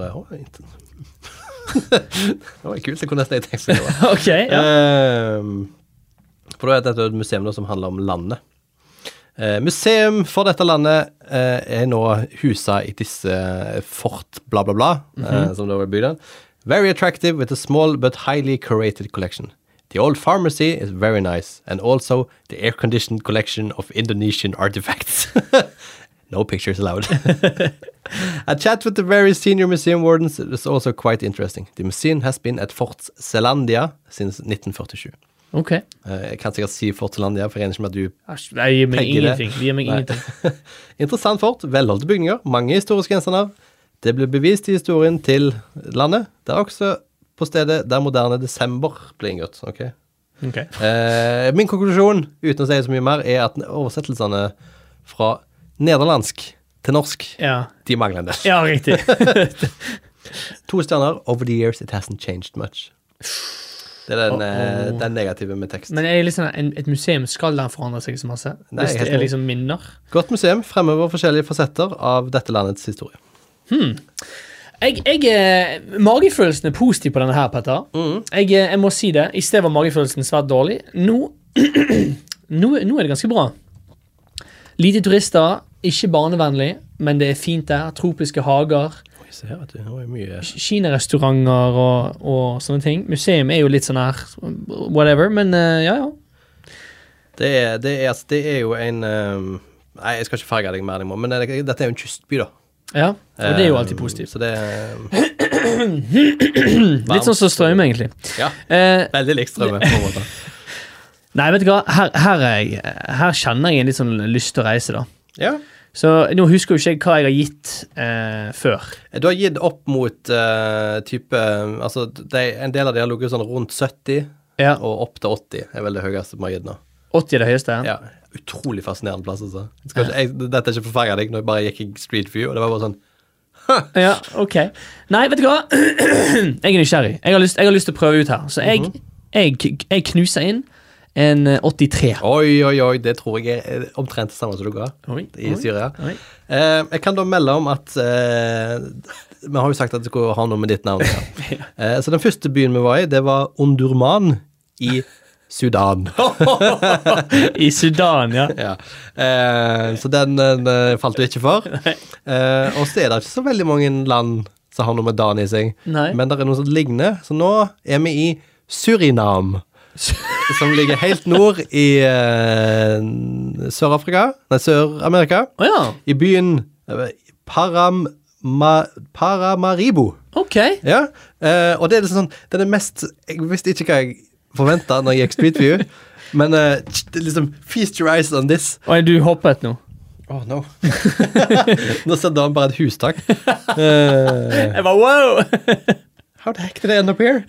det var kult, det kunne nesten jeg tenkt seg det. Ok, ja. For da er dette et museum som handler om landet. Museum for dette landet er nå huset i disse fort bla bla bla, som da var bygd. Very attractive with a small but highly curated collection. The old pharmacy is very nice, and also the air-conditioned collection of Indonesian artifacts. No pictures allowed. A chat with the very senior museum wardens is also quite interesting. The museum has been at Fort Zeelandia since 1947. Ok. Jeg kan sikkert si Fort Zeelandia, for jeg regner ikke med at du Det gir meg Pegger det. ingenting. Det gir meg ingenting. Interessant fort, velholdte bygninger, mange historiske gjenstander. Det ble bevist i historien til landet. Det er også på stedet der moderne desember ble inngått. Ok. Ok. Min konklusjon, uten å si så mye mer, er at oversettelsene fra nederlandsk til norsk, Ja. de mangler en del. Ja, riktig. 2 stjerner. Over the years it hasn't changed much. Det er den negative med tekst. Men er det liksom et museum skal den forandre seg så masse? Nei, Hvis helt det er enig. liksom minner? Godt museum fremhever forskjellige fasetter av dette landets historie. Magefølelsen er positiv på denne her, Petter. Jeg må si det. I sted var magefølelsen svært dårlig. Nå er det ganske bra. Lite turister, ikke barnevennlig, men det er fint der. Tropiske hager, Oi, se her, vet du. Nå er mye... kinarestauranter og sånne ting. Museum er jo litt sånn her, whatever, men ja. Det er jo en... nei, jeg skal ikke farge deg mer, men dette er jo en kystby da. Ja, og det er jo alltid positivt. Så det Litt sånn som Strøm, egentlig. Ja, veldig likt Strømme på en måte. Nei, vet du hva? Her kjenner jeg en litt sånn lyst til å reise, da. Ja. Så nå husker jo ikke jeg hva jeg har gitt før. Du har gitt opp mot type... Altså, en del av de har ligget sånn rundt 70, Ja, og opp til 80 er vel det høyeste vi har gitt nå. 80 er det høyeste. Ja, utrolig fascinerende plass, altså. Dette er ikke for å farge deg, når jeg bare gikk i Street View, og det var bare sånn... Ja, ok. Nei, vet du hva? Jeg er nysgjerrig. Jeg har lyst til å prøve ut her. Så jeg knuser inn en 83. Oi, det tror jeg er omtrent det samme som du ga i Syria. Jeg kan da melde om at vi har jo sagt at det skulle ha noe med ditt navn. Ja. Så den første byen vi var i, det var Omdurman i Sudan. I Sudan, ja. Ja. Så den falt du ikke for. Og så er det ikke så veldig mange land som har noe med Dan i seg. Nei. Men det er noe som ligner. Så nå er vi i Surinam. Som ligger helt nord i Sør-Amerika. Ja. I byen Paramaribo. Ok. Ja, og det er liksom sånn, det er det mest, jeg visste ikke hva jeg forventet når jeg gikk Street View, men det er liksom, feast your eyes on this. Og du hoppet nå. Oh no. Nå ser Dan bare et hustak. Jeg bare, wow! How the heck did I end up here?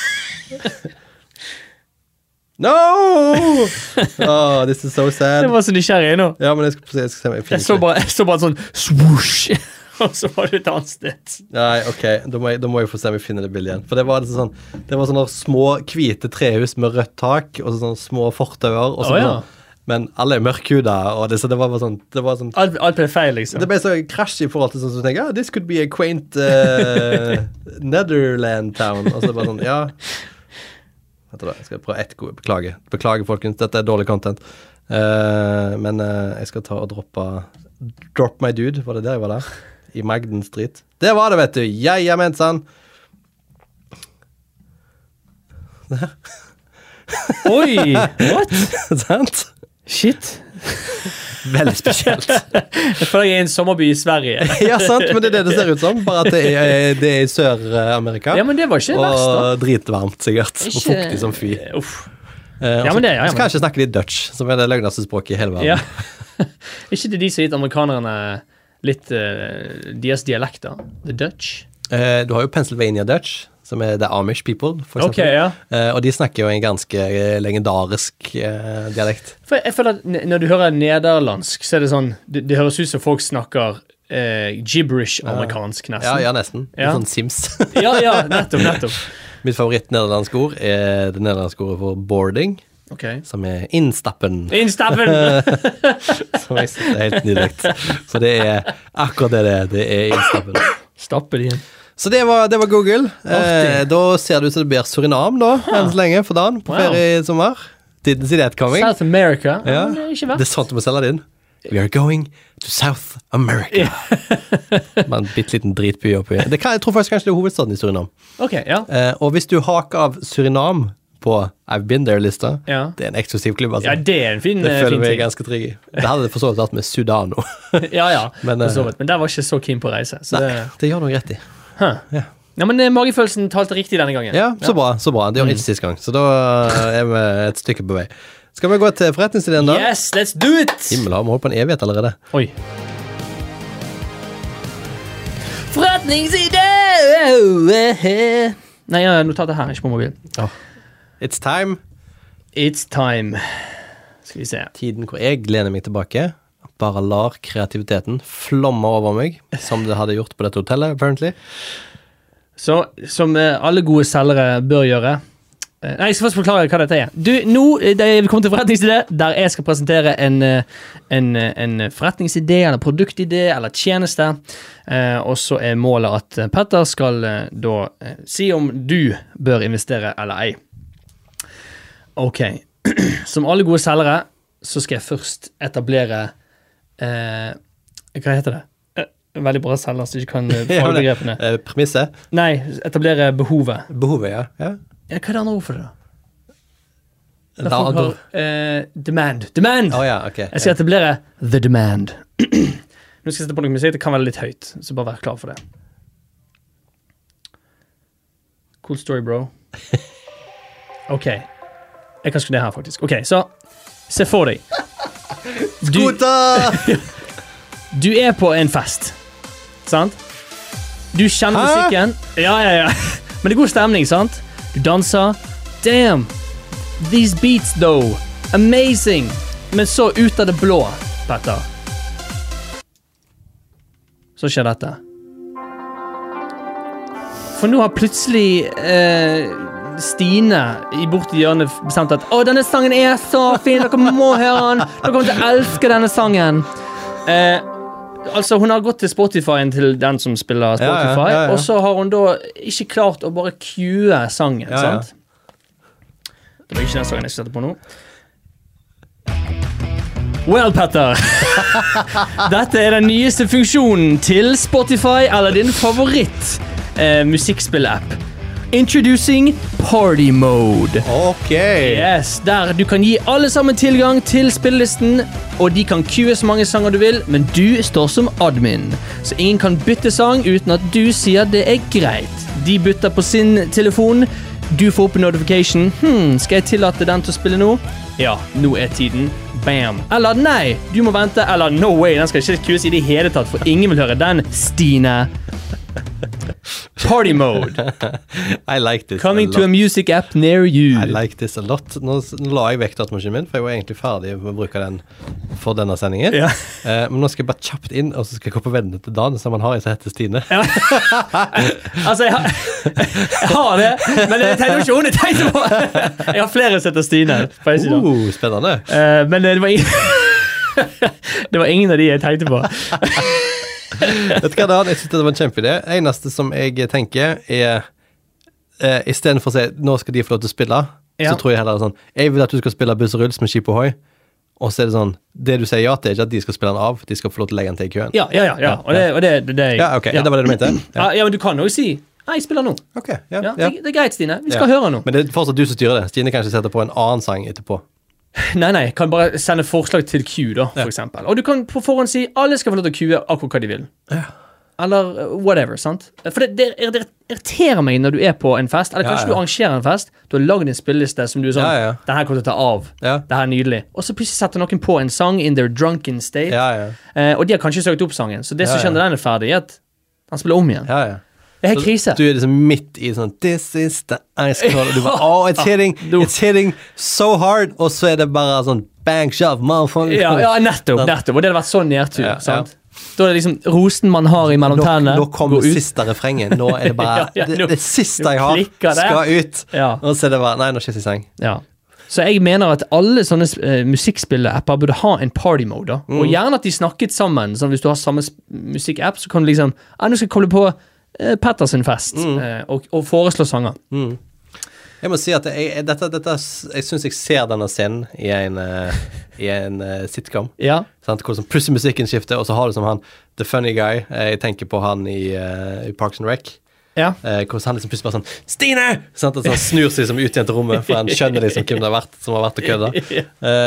No! Oh, this is so sad. Jeg var så nysgjerrig nå. Ja, men jeg skal se om jeg finner Jeg så bare sånn swoosh, og så var det et annet sted. Nei, ok, da må jeg få se om jeg finner det bildet igjen. For det var sånn, sånne små hvite trehus med rødt tak, og sånne små fortauer, og sånn. Ja. Men alle er mørkhuda, og så det var bare sånn, Alt ble feil, liksom. det ble så krasj i forhold til sånn som du tenker, this could be a quaint Netherland town, og så bare sånn, ja. Vet du da, jeg skal prøve beklage folkens, dette er dårlig content, men jeg skal ta og drop my dude, var det der jeg var der? I Magden Street. Det var det, vet du, jajamensan. Oi, what? Sant? Shit. Veldig spesielt. Jeg føler jeg er i en sommerby i Sverige. Ja, sant, men det er det det ser ut som, bare at det er i Sør-Amerika. Ja, men det var ikke verst da. Og dritvarmt, sikkert, og fuktig som fy. Uff. Ja, men det, ja, så skal jeg ikke snakke litt Dutch, som er det løgneste språket i hele verden. Ja. Ikke det de som har gitt amerikanerne litt deres dialekter. The Dutch. Du har jo Pennsylvania Dutch, som er the Amish people, for eksempel. Ok, ja. Og de snakker jo en ganske legendarisk dialekt. For jeg føler at når du hører nederlandsk, så er det sånn, det høres ut som folk snakker gibberish-amerikansk nesten. Ja, nesten. Ja. Litt sånn Sims. Ja, nettopp. Mitt favoritt-nederlandske ord er det nederlandske ordet for boarding, Ok. som er innstappen. Innstappen! Som jeg synes er helt nydelig. For det er akkurat det er innstappen. Stappe de inn. Så det var Google. Da ser det ut som det blir Surinam da, enn så lenge for dagen, på ferie i sommer. Didn't see that coming. South America. Ja. Det er ikke Det verst. er sånn du må selge det inn. We are going to South America. Med en bitteliten dritby oppi. Jeg tror faktisk kanskje det er hovedstaden i Surinam. Ok, ja. Og hvis du haker av Surinam på I've Been There-lista, det er en eksklusiv klubb, altså. Ja, det er en fin ting. Det føler vi ganske trygg i. Det hadde det for så vidt vært med Sudano. ja, men der var ikke så keen på å reise. Så nei, det gjør noe rett i. Ja, men magefølelsen talte riktig denne gangen. Ja, så bra. Det gjør ikke sist gang. Så da er vi et stykke på vei. Skal vi gå til forretningsideen da? Yes, let's do it! Himmel, har vi holdt på en evighet allerede. Oi. Forretningsidé! Nei, notatet her, ikke på mobil. It's time. It's time. Skal vi se. Tiden hvor jeg lener meg tilbake, bare lar kreativiteten flomme over meg, som det hadde gjort på dette hotellet, apparently. Så, som alle gode selgere bør gjøre. Nei, jeg skal først forklare hva dette er. Nå er vi kommet til forretningsidé, der jeg skal presentere en forretningsidé, eller produktidé, eller tjeneste. Og så er målet at Petter skal da si om du bør investere eller ei. Ok. Som alle gode selgere, så skal jeg først etablere hva heter det? Veldig bra selger, så du ikke kan fagbegrepene. Premisset? Nei, etablere behovet. Behovet, ja. Ja, hva er det andre ord for det da? Demand. Demand! Okay. Jeg skal etablere the demand. Nå skal jeg sette på noe musikk, det kan være litt høyt, så bare vær klar for det. Cool story, bro. Ok. Jeg kan skru det her, faktisk. Ok, så se for deg. Du er på en fest, sant? Du kjenner musikken. Ja. Men det er god stemning, sant? Du danser. Damn! These beats, though. Amazing! Men så ut av det blå, Petter. Så skjer dette. For nå har plutselig Stine i borti hjørnet bestemt at denne sangen er så fin, dere må høre den. Dere kommer til å elske denne sangen. Altså, hun har gått til Spotify-en til den som spiller Spotify, og så har hun da ikke klart å bare cue sangen, sant? Det var ikke den sangen jeg setter på nå. Well, Petter. Dette er den nyeste funksjonen til Spotify, eller din favoritt musikkspill-app. Introducing Party Mode. Ok. Yes, der du kan gi alle sammen tilgang til spillelisten, og de kan cue så mange sanger du vil, men du står som admin. Så ingen kan bytte sang uten at du sier det er greit. De bytter på sin telefon, du får opp en notification. Skal jeg tillate den til å spille nå? Ja, nå er tiden. Bam. Eller nei, du må vente. Eller no way, den skal ikke cues i det hele tatt, for ingen vil høre den, Stine. Party mode. I like this Coming to a music app near you. I like this a lot. Nå la jeg vekk datamaskinen min, for jeg var egentlig ferdig med å bruke den for denne sendingen. Men nå skal jeg bare kjapt inn, og så skal jeg gå på vennene til Dan, som han har i seg heter Stine. Altså, jeg har det, men det er ikke hun jeg tenkte på. Jeg har flere som heter Stine. Spennende. Men det var det var ingen av de jeg tenkte på. Vet du hva, Dan? Jeg synes det var en kjempeidé. Eneste som jeg tenker er i stedet for å si, nå skal de få lov til å spille, så tror jeg heller sånn, jeg vil at du skal spille Buss og Rulls med Skip Ohoi, og så er det sånn, det du sier ja til er ikke at de skal spille den av, de skal få lov til å legge den til i køen. Ja. Og det ja, ok, det var det du mente. Ja, men du kan jo si, jeg spiller nå. Ok, Det er greit, Stine. Vi skal høre nå. Men det er fortsatt du som styrer det. Stine kanskje setter på en annen sang etterpå. Nei, kan bare sende forslag til Q da, for eksempel. Og du kan på forhånd si, alle skal få lov til å Q akkurat hva de vil. Eller whatever, sant? For det irriterer meg når du er på en fest, eller kanskje du arrangerer en fest, du har laget en spilleliste som du er sånn, den her kommer til å ta av, det her er nydelig. Og så plutselig setter noen på en sang in their drunken state, og de har kanskje søkt opp sangen, så det som skjer når den er ferdig, er at han spiller om igjen. Det er helt krise. Du er liksom midt i sånn This is the ice cold. Og du bare, it's hitting so hard. Og så er det bare sånn bang, shove, motherfucker. Ja, nettopp. Og det hadde vært sånn nedtur, sant? Da er det liksom rosten man har i mellom tennene. Nå kommer siste refrengen. Nå er det bare det siste jeg har skal ut. Og så er det bare, nei, nå skifter jeg sang. Ja. Så jeg mener at alle sånne musikkspille-apper burde ha en party mode. Og gjerne at de snakket sammen. Sånn, hvis du har samme musikk-app, så kan du liksom, nå skal jeg koble på Petters fest og foreslå sanger. Jeg må si at jeg synes jeg ser denne scenen i en sitcom. Ja. Sant? Hvordan plutselig musikken skifter, og så har du som han, the funny guy, jeg tenker på han i Parks and Rec. Ja. Hvordan han liksom plutselig bare sånn, Stine! Sant? Og så han snur seg som ut igjen til rommet, for han skjønner liksom hvem det har vært, som har vært å kødde.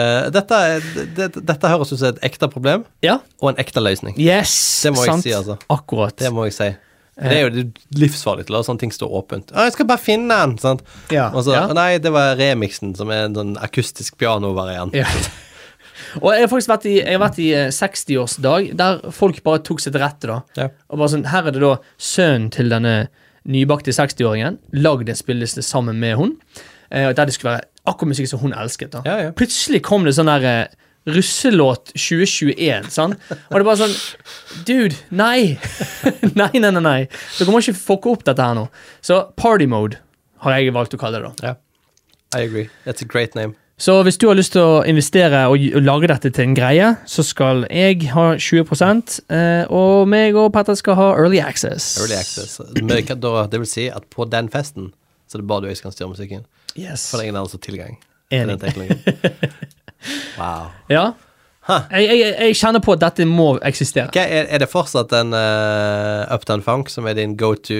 Dette høres ut som et ekte problem, Ja. og en ekte løsning. Yes, Det må jeg sant. si, altså. Akkurat. Det må jeg si. Det er jo livsfarlig til å la sånne ting stå åpent. Jeg skal bare finne den, sant? Ja. Og så, Ja. nei, det var remixen, som er en sånn akustisk piano-variant. Ja. Og jeg har faktisk vært i 60-årsdag, der folk bare tok seg til rette da. Ja. Og bare sånn, her er det da sønnen til denne nybakte 60-åringen, lagd en spilleliste sammen med hun, der det skulle være akkurat musikk som hun elsket da. Ja, ja. Plutselig kom det sånn der russelåt 2021, sant? Og det er bare sånn, dude, nei. nei. Dere må ikke fucke opp dette her nå. Så party mode har jeg valgt å kalle det da. Ja. I agree. That's a great name. Så hvis du har lyst til å investere og lage dette til en greie, så skal jeg ha 20%, og meg og Petter skal ha early access. Early access. Det vil si at på den festen, så er det bare du og jeg som kan styre musikken. Yes. For det er ingen altså tilgang til Enig. den teknologien. Wow. Ja. Jeg kjenner på at dette må eksistere. Okay, er det fortsatt en Uptown Funk som er din go-to?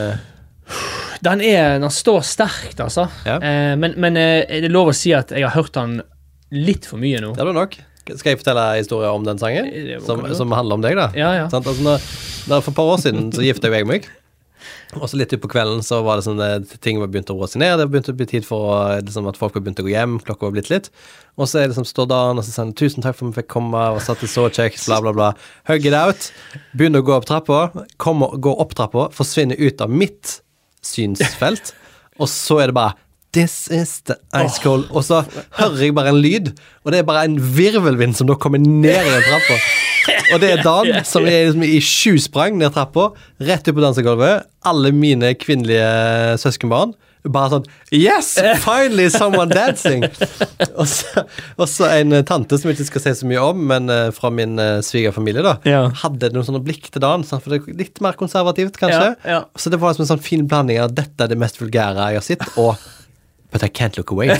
Den står sterkt, altså. Ja. Men er det lov å si at jeg har hørt den litt for mye nå? Det er det nok. Skal jeg fortelle historier om den sangen? Som handler om deg, da? Ja. Sant? Altså, for et par år siden så giftet jeg meg. Og så litt ut på kvelden så var det sånn ting var begynt å roe seg ned. Det begynte å bli tid for liksom, at folk var begynt å gå hjem. Klokka var blitt litt. Og så liksom, står Dan og så sier 'Tusen takk for at vi fikk komme', og satt det så kjekt, bla, bla, bla. Hug it out. Begynner å gå opp trappa. Gå opp trappa, forsvinner ut av mitt synsfelt. Og så er det bare 'This is the ice cold'. Og så hører jeg bare en lyd, og det er bare en virvelvind som da kommer ned i en trappa. Og det er Dan som er liksom i 7 sprang ned trappa, rett ut på dansegulvet. Alle mine kvinnelige søskenbarn bare sånn 'Yes! Finally someone dancing!' Og så en tante som jeg ikke skal si så mye om, men fra min svigerfamilie da, Ja. hadde noen sånne blikk til Dan, for det er litt mer konservativt kanskje. Ja. Så det var liksom en sånn fin blanding av dette er det mest vulgære jeg har sett, og But I can't look away.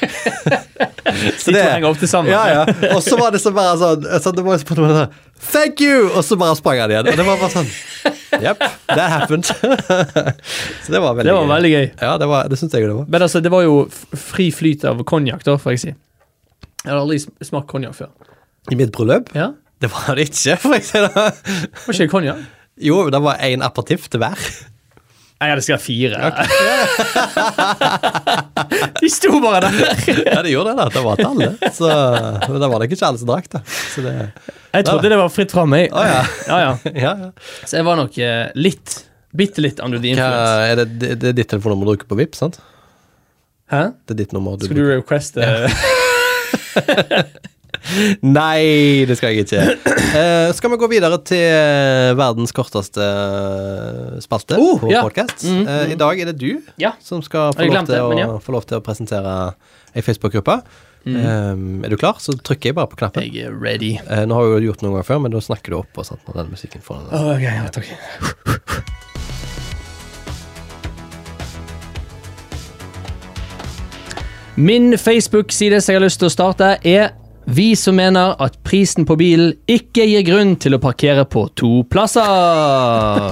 Så de to henger ofte sammen. Ja. Og så var det så bare sånn, det var på en måte sånn, 'Thank you!' Og så bare sprang han igjen. Og det var bare sånn, yep, that happened. Så det var veldig gøy. Ja, det synes jeg det var. Men altså, det var jo fri flyt av konjak da, får jeg si. Jeg har aldri smakt konjak før. I mitt bryllup? Ja? Det var det ikke, for jeg sier det. Var ikke det konjak? Jo, det var en aperitif til hver. Jeg hadde skrevet 4. De sto bare der. Ja, det gjorde det da. Det var til alle. Men da var det ikke alle som drakk da. Jeg trodde det var fritt frem meg. Ja. Så jeg var nok bitte litt under the influence. Det er ditt telefonnummer du bruker på VIP, sant? Hæ? Det er ditt nummer du Skal du requeste? Nei, det skal jeg ikke. Skal vi gå videre til verdens korteste spalte på podcast? I dag er det du som skal få lov til å presentere en Facebook-gruppe. Er du klar? Så trykker jeg bare på knappen. Jeg er ready. Nå har jeg jo gjort noen ganger før, men da snakker du opp og sånt når den musikken får den. Ok, ja, takk. Min Facebook-side som jeg har lyst til å starte er vi som mener at prisen på bilen ikke gir grunn til å parkere på 2 plasser.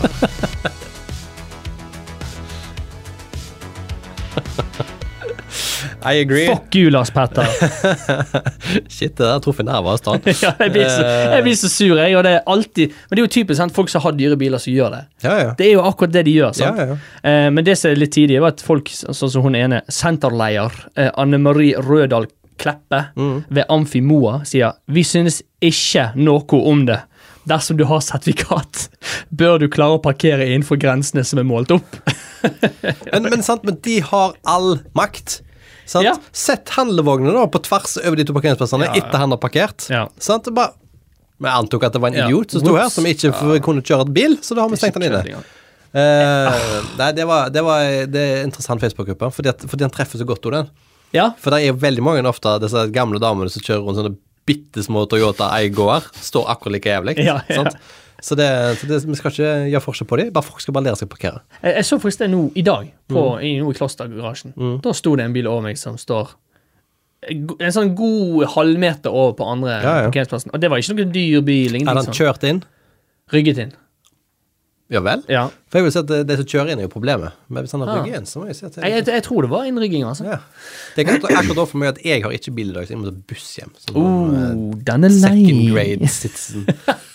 I agree. Fuck you, Lars Petter. Shit, det der truffet nerver av stand. Ja, jeg blir så sur, jeg, og det er alltid. Men det er jo typisk sant, folk som har dyre biler som gjør det. Ja. Det er jo akkurat det de gjør, sant? Ja. Men det som er litt tidlig, var at folk, sånn som hun ene, senterleier, Anne-Marie Rødal Kleppe, ved Amfi Moa, sier, vi synes ikke noe om det. Dersom du har sertifikat, bør du klare å parkere innenfor grensene som er målt opp. men de har all makt. Sant? Ja. Sett handlevognene da på tvers over de 2 parkeringsplassene etter han har parkert. Ja. Sant? Vi antok at det var en idiot som stod her, som ikke kunne kjøre et bil, så da har vi stengt den inne. Nei, det er interessant Facebook-gruppe, fordi han treffer så godt av den. Ja. For det er veldig mange ofte disse gamle damene som kjører rundt sånne bittesmå Toyota Aygoer, står akkurat like jævlig. Ja. Sant? Så vi skal ikke gjøre forskjell på dem, bare folk skal bare lære seg å parkere. Jeg så faktisk det nå i dag, nå i Klostergarasjen. Da sto det en bil over meg som står en sånn god halvmeter over på andre parkeringsplassen. Og det var ikke noen dyr bil. Er den kjørt inn? Rygget inn. Ja vel? Ja. For jeg vil si at det som kjører inn er jo problemet. Men hvis han har rygget inn, så må jeg si at jeg tror det var innrygging, altså. Ja. Det er akkurat da for meg at jeg har ikke bil i dag, så jeg må ta buss hjem. Den er lei. Second grade citizen.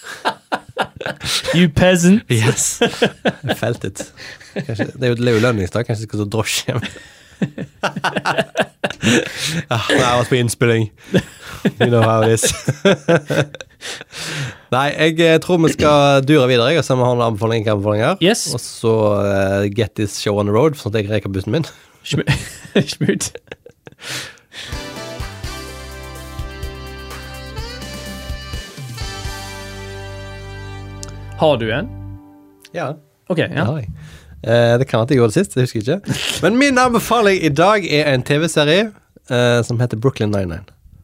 You peasant. Yes. I felt it. Kanskje, det er jo lønningsdag, kanskje jeg skal ta drosje hjem. Nei, jeg var på innspilling. You know how it is. Nei, jeg tror vi skal dure videre. Jeg har en anbefaling, ikke anbefalinger. Yes. Og så get this show on the road, sånn at jeg reker bussen min. Smooth. Har du en? Ja. Ok, ja. Det har jeg. Det kan være at jeg gjorde det sist, det husker jeg ikke. Men min anbefaling i dag er en TV-serie som heter Brooklyn Nine-Nine.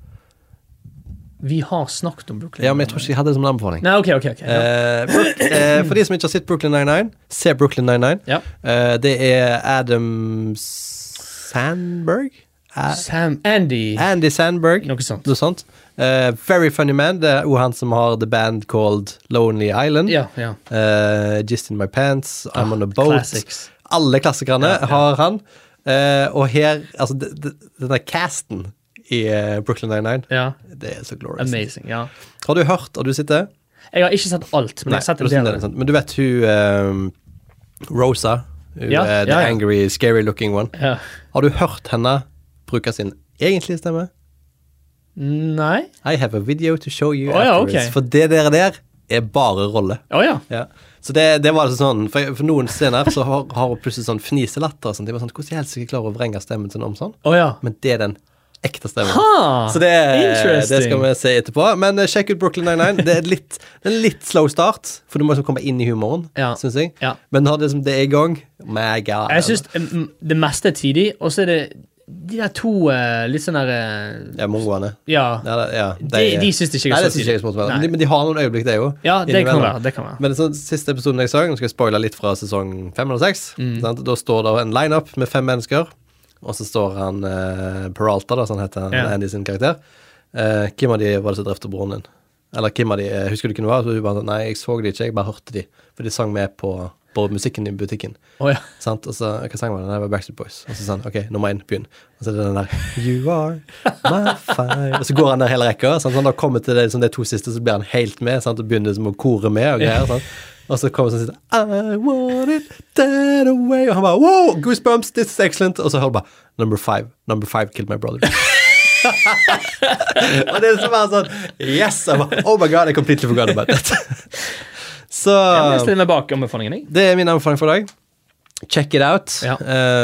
Vi har snakket om Brooklyn. Ja, men jeg tror ikke jeg hadde det som en anbefaling. Nei, ok. Ja. For de som ikke har sett Brooklyn Nine-Nine, se Brooklyn Nine-Nine. Ja. Det er Adam Sandberg? Andy Sandberg. Noe sånt. Very funny man. Det er jo han som har the band called Lonely Island. Ja. Just in my pants, I'm on a boat. Classics. Alle klassikerne har han. Og her, altså denne casten i Brooklyn Nine-Nine, det er så glorious. Amazing, ja. Har du sett det? Jeg har ikke sett alt, men jeg har sett en del av det. Men du vet hun Rosa, the angry, scary looking one. Ja. Har du hørt henne bruke sin egentlige stemme? Nei. I have a video to show you afterwards. Okay. For det der er bare rolle. Ja. Så det var altså sånn, for noen scener så har hun plutselig sånn fniselatter og sånt. Det var sånn, hvordan jeg helst ikke klarer å vrenge stemmen sin om sånn? Men det er den ekte stemmen. Så det skal vi se etterpå. Men sjekk ut Brooklyn Nine-Nine. Det er en litt slow start, for du må liksom komme inn i humoren, synes jeg. Ja. Men når det er i gang, my god. Jeg synes det meste er tidig, og så er det de der to litt sånn der mongoene. Ja. De synes det ikke er så tidig. Men de har noen øyeblikk, det jo. Ja, det kan være. Men den siste episoden jeg så, nå skal jeg spoile litt fra sesong 5 eller 6, da står det en line-up med 5 mennesker, og så står han Peralta, da, sånn heter Andy sin karakter. Hvem av de var det som drefte broren din? Eller hvem av de, husker du ikke noe av? Så hun bare, nei, jeg så de ikke, jeg bare hørte de. For de sang med på musikken i butikken. Sant? Og så, hva sang var det? Det var Backstreet Boys. Og så sa han, ok, nå må jeg begynne. Og så er det den der, you are my fire. Og så går han der hele rekka, sant? Han har kommet til det, som de 2 siste, så blir han helt med, sant? Og begynner som å kore med og greier, sant? Og så kommer han sånn, I want it that away. Og han bare, wow, goosebumps, this is excellent. Og så hører han bare, number 5 killed my brother. Og det er så bare sånn, yes, bare, oh my god, I completely forgot about that. Så jeg stiller meg bak anbefalingen. Det er min anbefaling for deg. Check it out. Ja.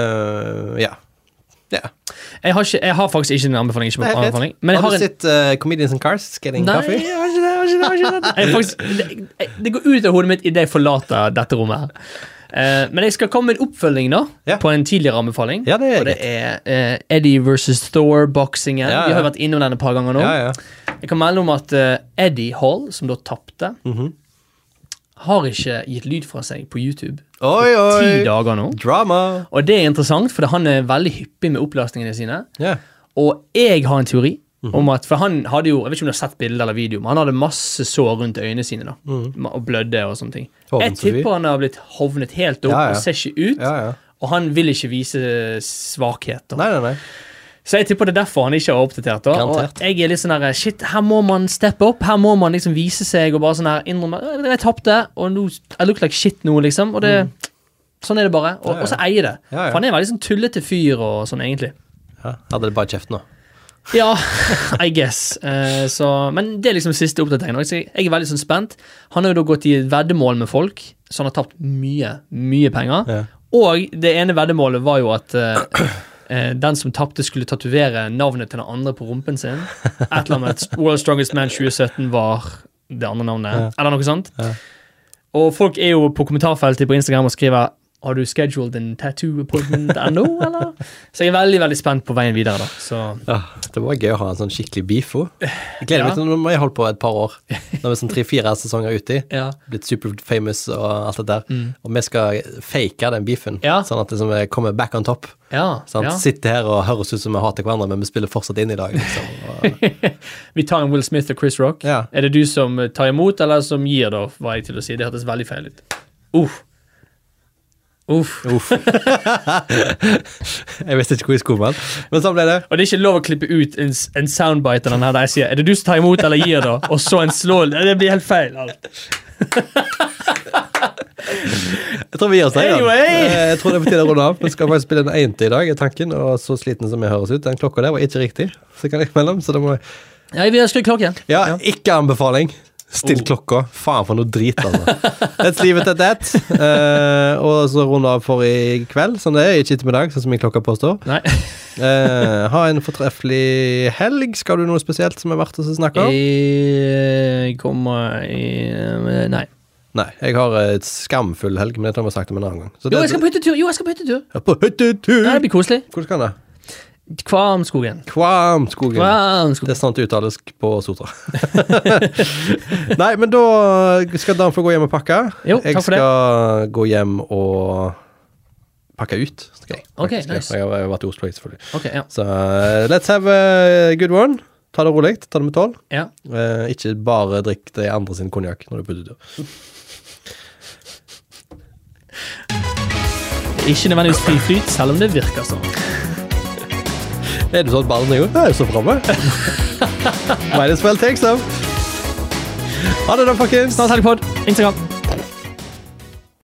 Jeg har faktisk ikke en anbefaling. Men har du sett Comedians in Cars? Getting Coffee? Nei, jeg har ikke det. Det går ut av hodet mitt i det jeg forlater dette rommet her. Men jeg skal komme med en oppfølging da, på en tidligere anbefaling. Ja, det er og det er Eddie vs. Thor-boksingen. Vi har vært innom den et par ganger nå. Jeg kan melde om at Eddie Hall, som da tappte, har ikke gitt lyd fra seg på YouTube på 10 dager nå. Drama. Og det er interessant, for han er veldig hyppig med opplastningene sine. Og jeg har en teori om at, for han hadde jo, jeg vet ikke om du har sett bilder eller video, men han hadde masse sår rundt øynene sine da, og blødde og sånne ting. Jeg tipper han har blitt hovnet helt opp og ser ikke ut, og han vil ikke vise svakhet. Nei. Så jeg tipper det er derfor han ikke har oppdatert da. Og jeg er litt sånn her, shit, her må man steppe opp, her må man liksom vise seg og bare sånn her innrømme, jeg tappte, og nå, I look like shit nå liksom, og det, sånn er det bare, og så eier det. For han er veldig sånn tullete fyr og sånn egentlig. Hadde det bare kjeft nå? Ja, I guess. Men det er liksom siste oppdatering. Jeg er veldig sånn spent. Han har jo da gått i et veddemål med folk, så han har tapt mye penger. Og det ene veddemålet var jo at den som tappte skulle tatovere navnet til den andre på rumpen sin. Et eller annet med World Strongest Man 2017 var det andre navnet. Eller noe sånt. Og folk er jo på kommentarfeltet på Instagram og skriver har du scheduled en tattoo appointment ennå, eller? Så jeg er veldig, veldig spent på veien videre da. Så. Ja, det var gøy å ha en sånn skikkelig bifo. Jeg gleder meg til når jeg holdt på et par år. Når vi er sånn 3-4 sesonger ute i. Ja. Blitt super famous og alt det der. Og vi skal fake den beefen, sånn at det som kommer back on top. Ja, Sitter her og høres ut som vi hater hverandre, men vi spiller fortsatt inn i dag. Liksom. Vi tar en Will Smith og Chris Rock. Ja. Er det du som tar imot, eller som gir da, var jeg til å si? Det hørtes veldig feil ut. Uff. Jeg visste ikke hvor jeg skulle, men sånn ble det. Og det er ikke lov å klippe ut en soundbite av den her der jeg sier, er det du som tar imot eller gir da? Og så en slå, det blir helt feil. Jeg tror vi gir oss det. Anyway. Jeg tror det er på tide å runde av. Vi skal faktisk spille en 1 i dag, er tanken, og så sliten som jeg høres ut. Den klokka der var ikke riktig, så kan jeg mellom, så det må... Ja, vi har skrudd klokken. Ja, ikke anbefaling. Still klokka. Faen for noe drit, altså. Let's leave it at that. Og så runde av for i kveld, sånn det er, ikke ettermiddag, sånn som min klokka påstår. Nei. Ha en fortreffelig helg. Skal du noe spesielt som er verdt å snakke om? Jeg kommer Nei. Nei, jeg har et skamfull helg, men det har vi sagt om en annen gang. Så Jo, jeg skal på hyttetur. Ja, på hyttetur! Ja, det blir koselig. Hvor skal det? Kvarmskogen. Kvarmskogen. Det er sant uttales på Sotra. Nei, men da skal Dan få gå hjem og pakke. Jo, takk for det. Jeg skal gå hjem og pakke ut. Ok, nice. Jeg har vært i Oslo, selvfølgelig. Ok, ja. Så let's have a good one. Ta det rolig, ta det med 12. Ja. Ikke bare drikk de andre sin konjak når du putter det. Ikke nødvendigvis fri flyt, selv om det virker sånn. Er du sånn barn jeg gjør? Jeg er så fremme. Might as well take some. Ha det da, folkens. Snart helg pod. Instagram.